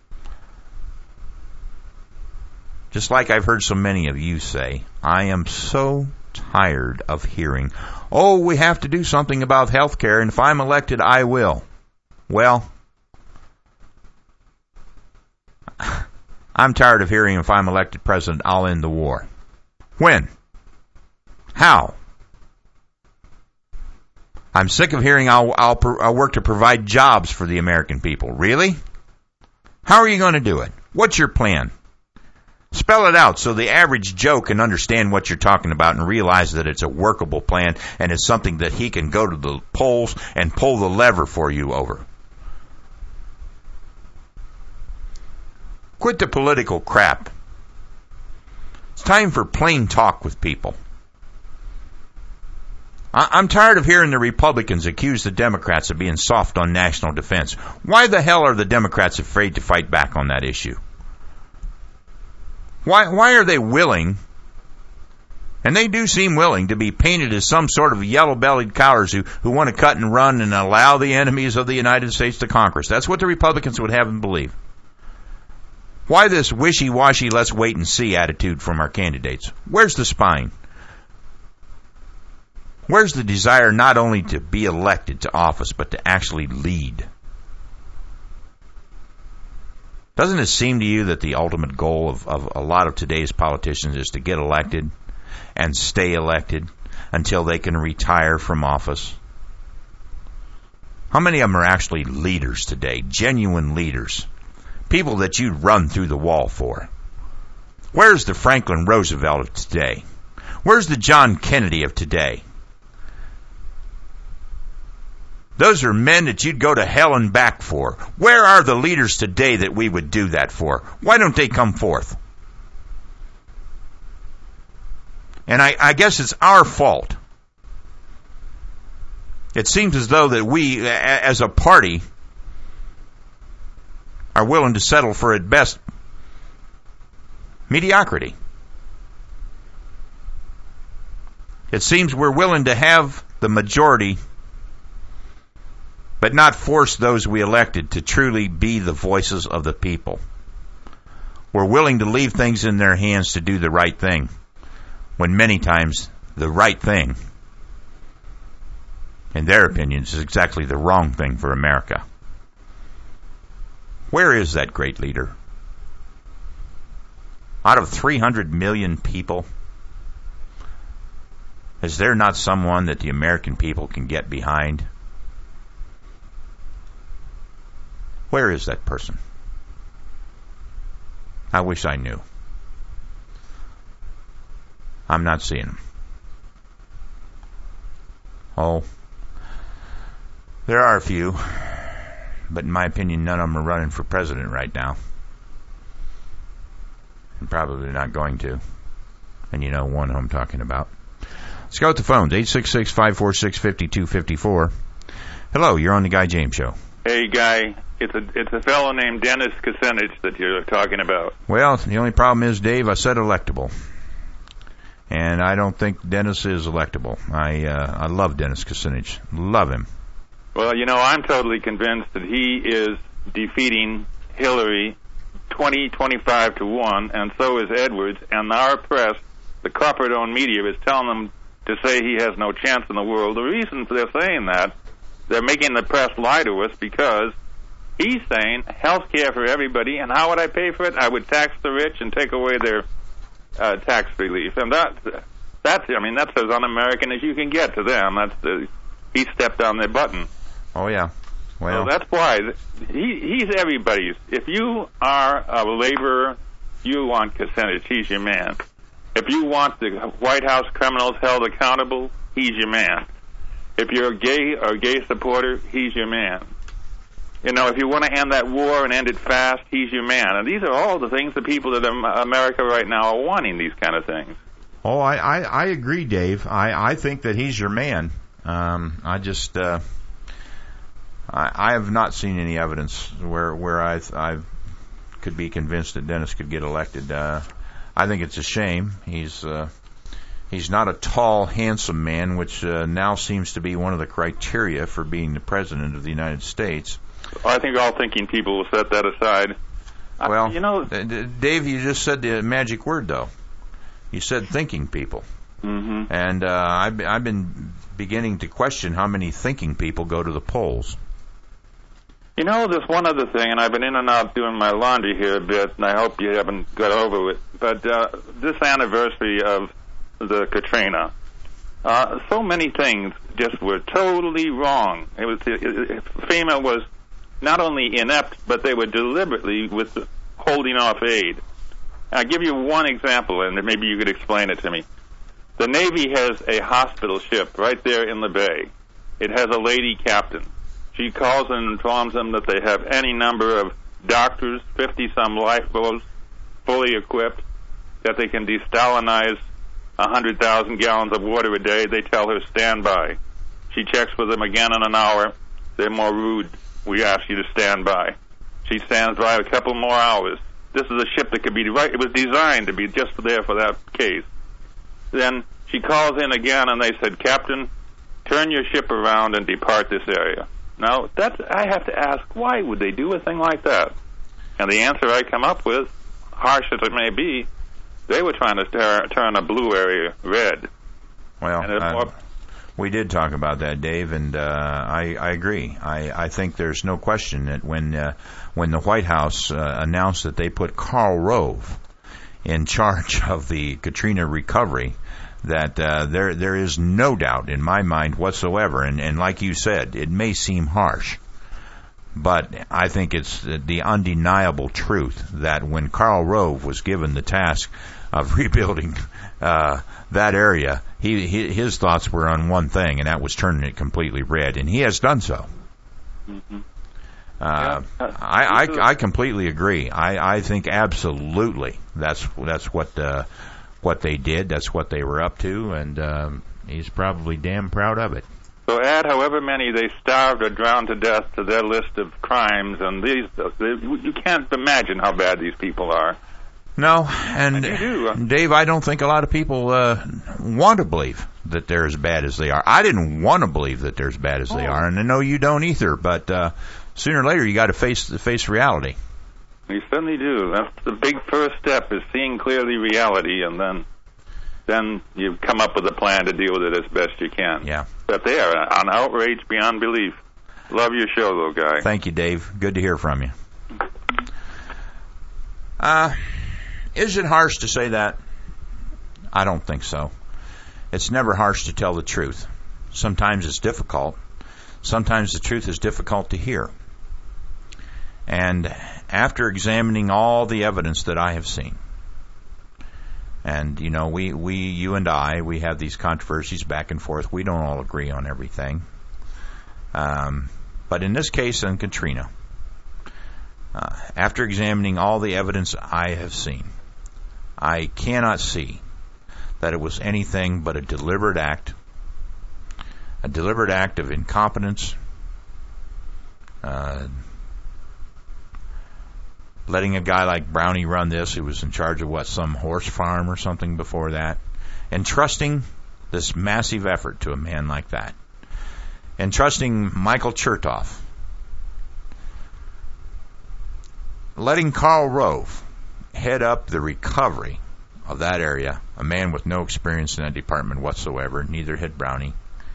Just like I've heard so many of you say, I am so tired of hearing, oh, we have to do something about health care, and if I'm elected, I will. Well, I'm tired of hearing, if I'm elected president, I'll end the war. When? How? I'm sick of hearing I'll, I'll, I'll work to provide jobs for the American people. Really? How are you going to do it? What's your plan? Spell it out so the average Joe can understand what you're talking about and realize that it's a workable plan and it's something that he can go to the polls and pull the lever for you over. Quit the political crap. It's time for plain talk with people. I'm tired of hearing the Republicans accuse the Democrats of being soft on national defense. Why the hell are the Democrats afraid to fight back on that issue? Why, why are they willing, and they do seem willing, to be painted as some sort of yellow-bellied cowards who, who want to cut and run and allow the enemies of the United States to conquer us? That's what the Republicans would have them believe. Why this wishy-washy, let's wait and see attitude from our candidates? Where's the spine? Where's the desire not only to be elected to office, but to actually lead? Doesn't it seem to you that the ultimate goal of, of a lot of today's politicians is to get elected and stay elected until they can retire from office? How many of them are actually leaders today, genuine leaders, people that you'd run through the wall for? Where's the Franklin Roosevelt of today? Where's the John Kennedy of today? Those are men that you'd go to hell and back for. Where are the leaders today that we would do that for? Why don't they come forth? And I, I guess it's our fault. It seems as though that we, as a party, are willing to settle for, at best, mediocrity. It seems we're willing to have the majority, but not force those we elected to truly be the voices of the people. We're willing to leave things in their hands to do the right thing, when many times the right thing, in their opinions, is exactly the wrong thing for America. Where is that great leader? Out of three hundred million people, is there not someone that the American people can get behind? Where is that person? I wish I knew. I'm not seeing him. Oh, there are a few, but in my opinion, none of them are running for president right now. And probably not going to. And you know one who I'm talking about. Let's go with the phones. eight six six, five four six, five two five four. Hello, you're on the Guy James Show. Hey, Guy. It's a it's a fellow named Dennis Kucinich that you're talking about. Well, the only problem is, Dave, I said electable. And I don't think Dennis is electable. I uh, I love Dennis Kucinich. Love him. Well, you know, I'm totally convinced that he is defeating Hillary twenty, twenty-five to one, and so is Edwards. And our press, the corporate-owned media, is telling them to say he has no chance in the world. The reason for they're saying that, they're making the press lie to us because he's saying health care for everybody, and how would I pay for it? I would tax the rich and take away their uh, tax relief. And that, that's, I mean, that's as un-American as you can get to them. That's the, he stepped on their button. Oh, yeah. Well, so that's why he he's everybody's. If you are a laborer, you want Kucinich. He's your man. If you want the White House criminals held accountable, he's your man. If you're a gay or a gay supporter, he's your man. You know, if you want to end that war and end it fast, he's your man. And these are all the things the people in America right now are wanting, these kind of things. Oh, I, I, I agree, Dave. I, I think that he's your man. Um, I just, uh, I, I have not seen any evidence where, where I, I could be convinced that Dennis could get elected. Uh, I think it's a shame. He's, uh, he's not a tall, handsome man, which, uh, now seems to be one of the criteria for being the president of the United States. I think all thinking people will set that aside. Well, I, you know, Dave, you just said the magic word, though. You said thinking people. Mm-hmm. And uh, I've, I've been beginning to question how many thinking people go to the polls. You know, there's one other thing, and I've been in and out doing my laundry here a bit, and I hope you haven't got over it. But uh, this anniversary of the Katrina, uh, so many things just were totally wrong. It was it, it, FEMA was not only inept, but they were deliberately with holding off aid. I'll give you one example, and maybe you could explain it to me. The Navy has a hospital ship right there in the bay. It has a lady captain. She calls and informs them that they have any number of doctors, fifty-some lifeboats, fully equipped, that they can destalinize one hundred thousand gallons of water a day. They tell her, stand by. She checks with them again in an hour. They're more rude. We ask you to stand by. She stands by a couple more hours. This is a ship that could be right. It was designed to be just there for that case. Then she calls in again, and they said, Captain, turn your ship around and depart this area. Now, that's, I have to ask, why would they do a thing like that? And the answer I come up with, harsh as it may be, they were trying to ter- turn a blue area red. Well, and uh, more... we did talk about that, Dave, and uh, I, I agree. I, I think there's no question that when uh, when the White House uh, announced that they put Karl Rove in charge of the Katrina recovery, that uh, there there is no doubt in my mind whatsoever, and, and like you said, it may seem harsh, but I think it's the undeniable truth that when Karl Rove was given the task of rebuilding uh, that area, he, he his thoughts were on one thing, and that was turning it completely red, and he has done so. Mm-hmm. Uh, I, I I completely agree. I, I think absolutely that's that's what uh, what they did. That's what they were up to, and um, he's probably damn proud of it. So add however many they starved or drowned to death to their list of crimes, and these they, you can't imagine how bad these people are. No, and, and you do. Dave, I don't think a lot of people uh, want to believe that they're as bad as they are. I didn't want to believe that they're as bad as oh. they are, and I know you don't either. But uh, sooner or later, you got to face face reality. You certainly do. That's the big first step: is seeing clearly reality, and then then you come up with a plan to deal with it as best you can. Yeah. But they are an outrage beyond belief. Love your show, though, Guy. Thank you, Dave. Good to hear from you. Uh. Is it harsh to say that? I don't think so. It's never harsh to tell the truth. Sometimes it's difficult. Sometimes the truth is difficult to hear. And after examining all the evidence that I have seen, and, you know, we, we, you and I, we have these controversies back and forth. We don't all agree on everything. Um, but in this case, on Katrina, uh, after examining all the evidence I have seen, I cannot see that it was anything but a deliberate act, a deliberate act of incompetence, uh, letting a guy like Brownie run this, who was in charge of, what, some horse farm or something before that, and trusting this massive effort to a man like that, and trusting Michael Chertoff, letting Karl Rove head up the recovery of that area, a man with no experience in that department whatsoever, neither had Brownie.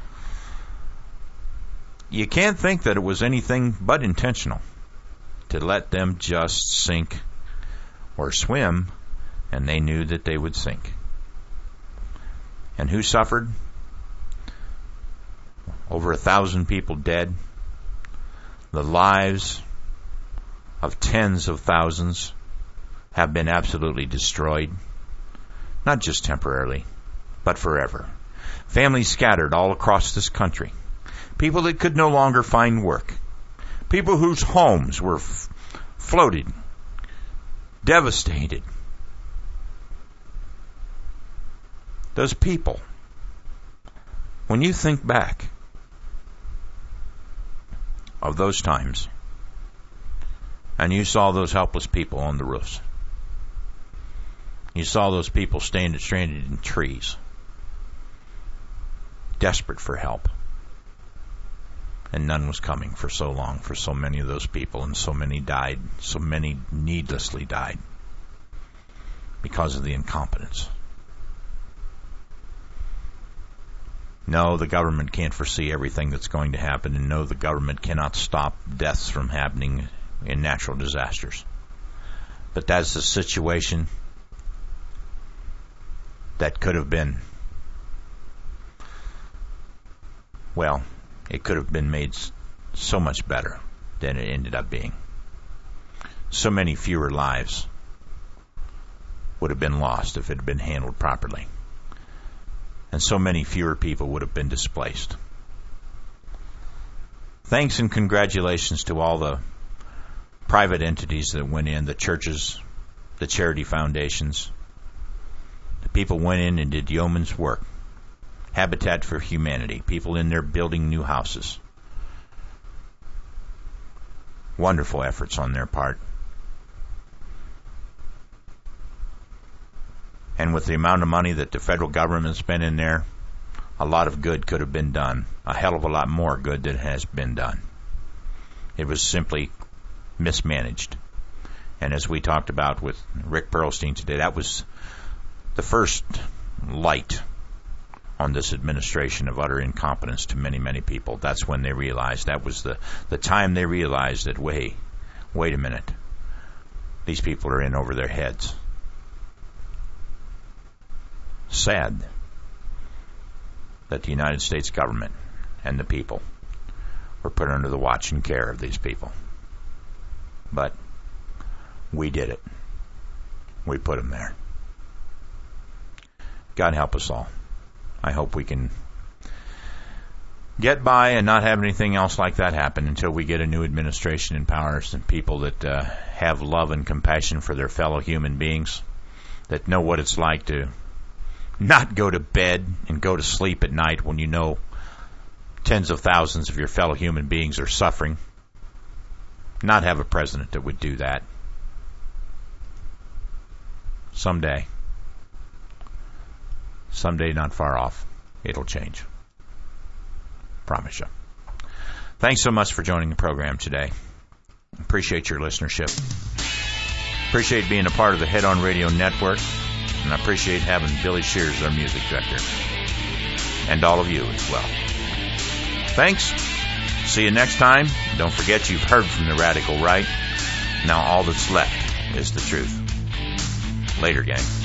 You can't think that it was anything but intentional to let them just sink or swim, and they knew that they would sink. And who suffered? Over a thousand people dead. The lives of tens of thousands have been absolutely destroyed, not just temporarily, but forever. Families scattered all across this country. People that could no longer find work. People whose homes were f- floated, devastated. Those people, when you think back of those times, and you saw those helpless people on the roofs, you saw those people standing stranded in trees, desperate for help, and none was coming for so long for so many of those people, and so many died, so many needlessly died because of the incompetence. No, the government can't foresee everything that's going to happen, and no, the government cannot stop deaths from happening in natural disasters. But that's the situation that could have been, well, it could have been made so much better than it ended up being. So many fewer lives would have been lost if it had been handled properly. And so many fewer people would have been displaced. Thanks and congratulations to all the private entities that went in, the churches, the charity foundations. The people went in and did yeoman's work. Habitat for Humanity, people in there building new houses. Wonderful efforts on their part. And with the amount of money that the federal government spent in there, a lot of good could have been done. A hell of a lot more good than has been done. It was simply mismanaged. And as we talked about with Rick Perlstein today, that was the first light on this administration of utter incompetence to many, many people. That's when they realized, that was the, the time they realized that, wait, wait a minute. These people are in over their heads. Sad that the United States government and the people were put under the watch and care of these people. But we did it. We put them there. God help us all. I hope we can get by and not have anything else like that happen until we get a new administration in power, and people that uh, have love and compassion for their fellow human beings, that know what it's like to not go to bed and go to sleep at night when you know tens of thousands of your fellow human beings are suffering. Not have a president that would do that. Someday, someday not far off, it'll change. Promise you. Thanks so much for joining the program today. Appreciate your listenership. Appreciate being a part of the Head On Radio Network. And I appreciate having Billy Shears, our music director. And all of you as well. Thanks. See you next time. Don't forget you've heard from the radical right. Now all that's left is the truth. Later, gang.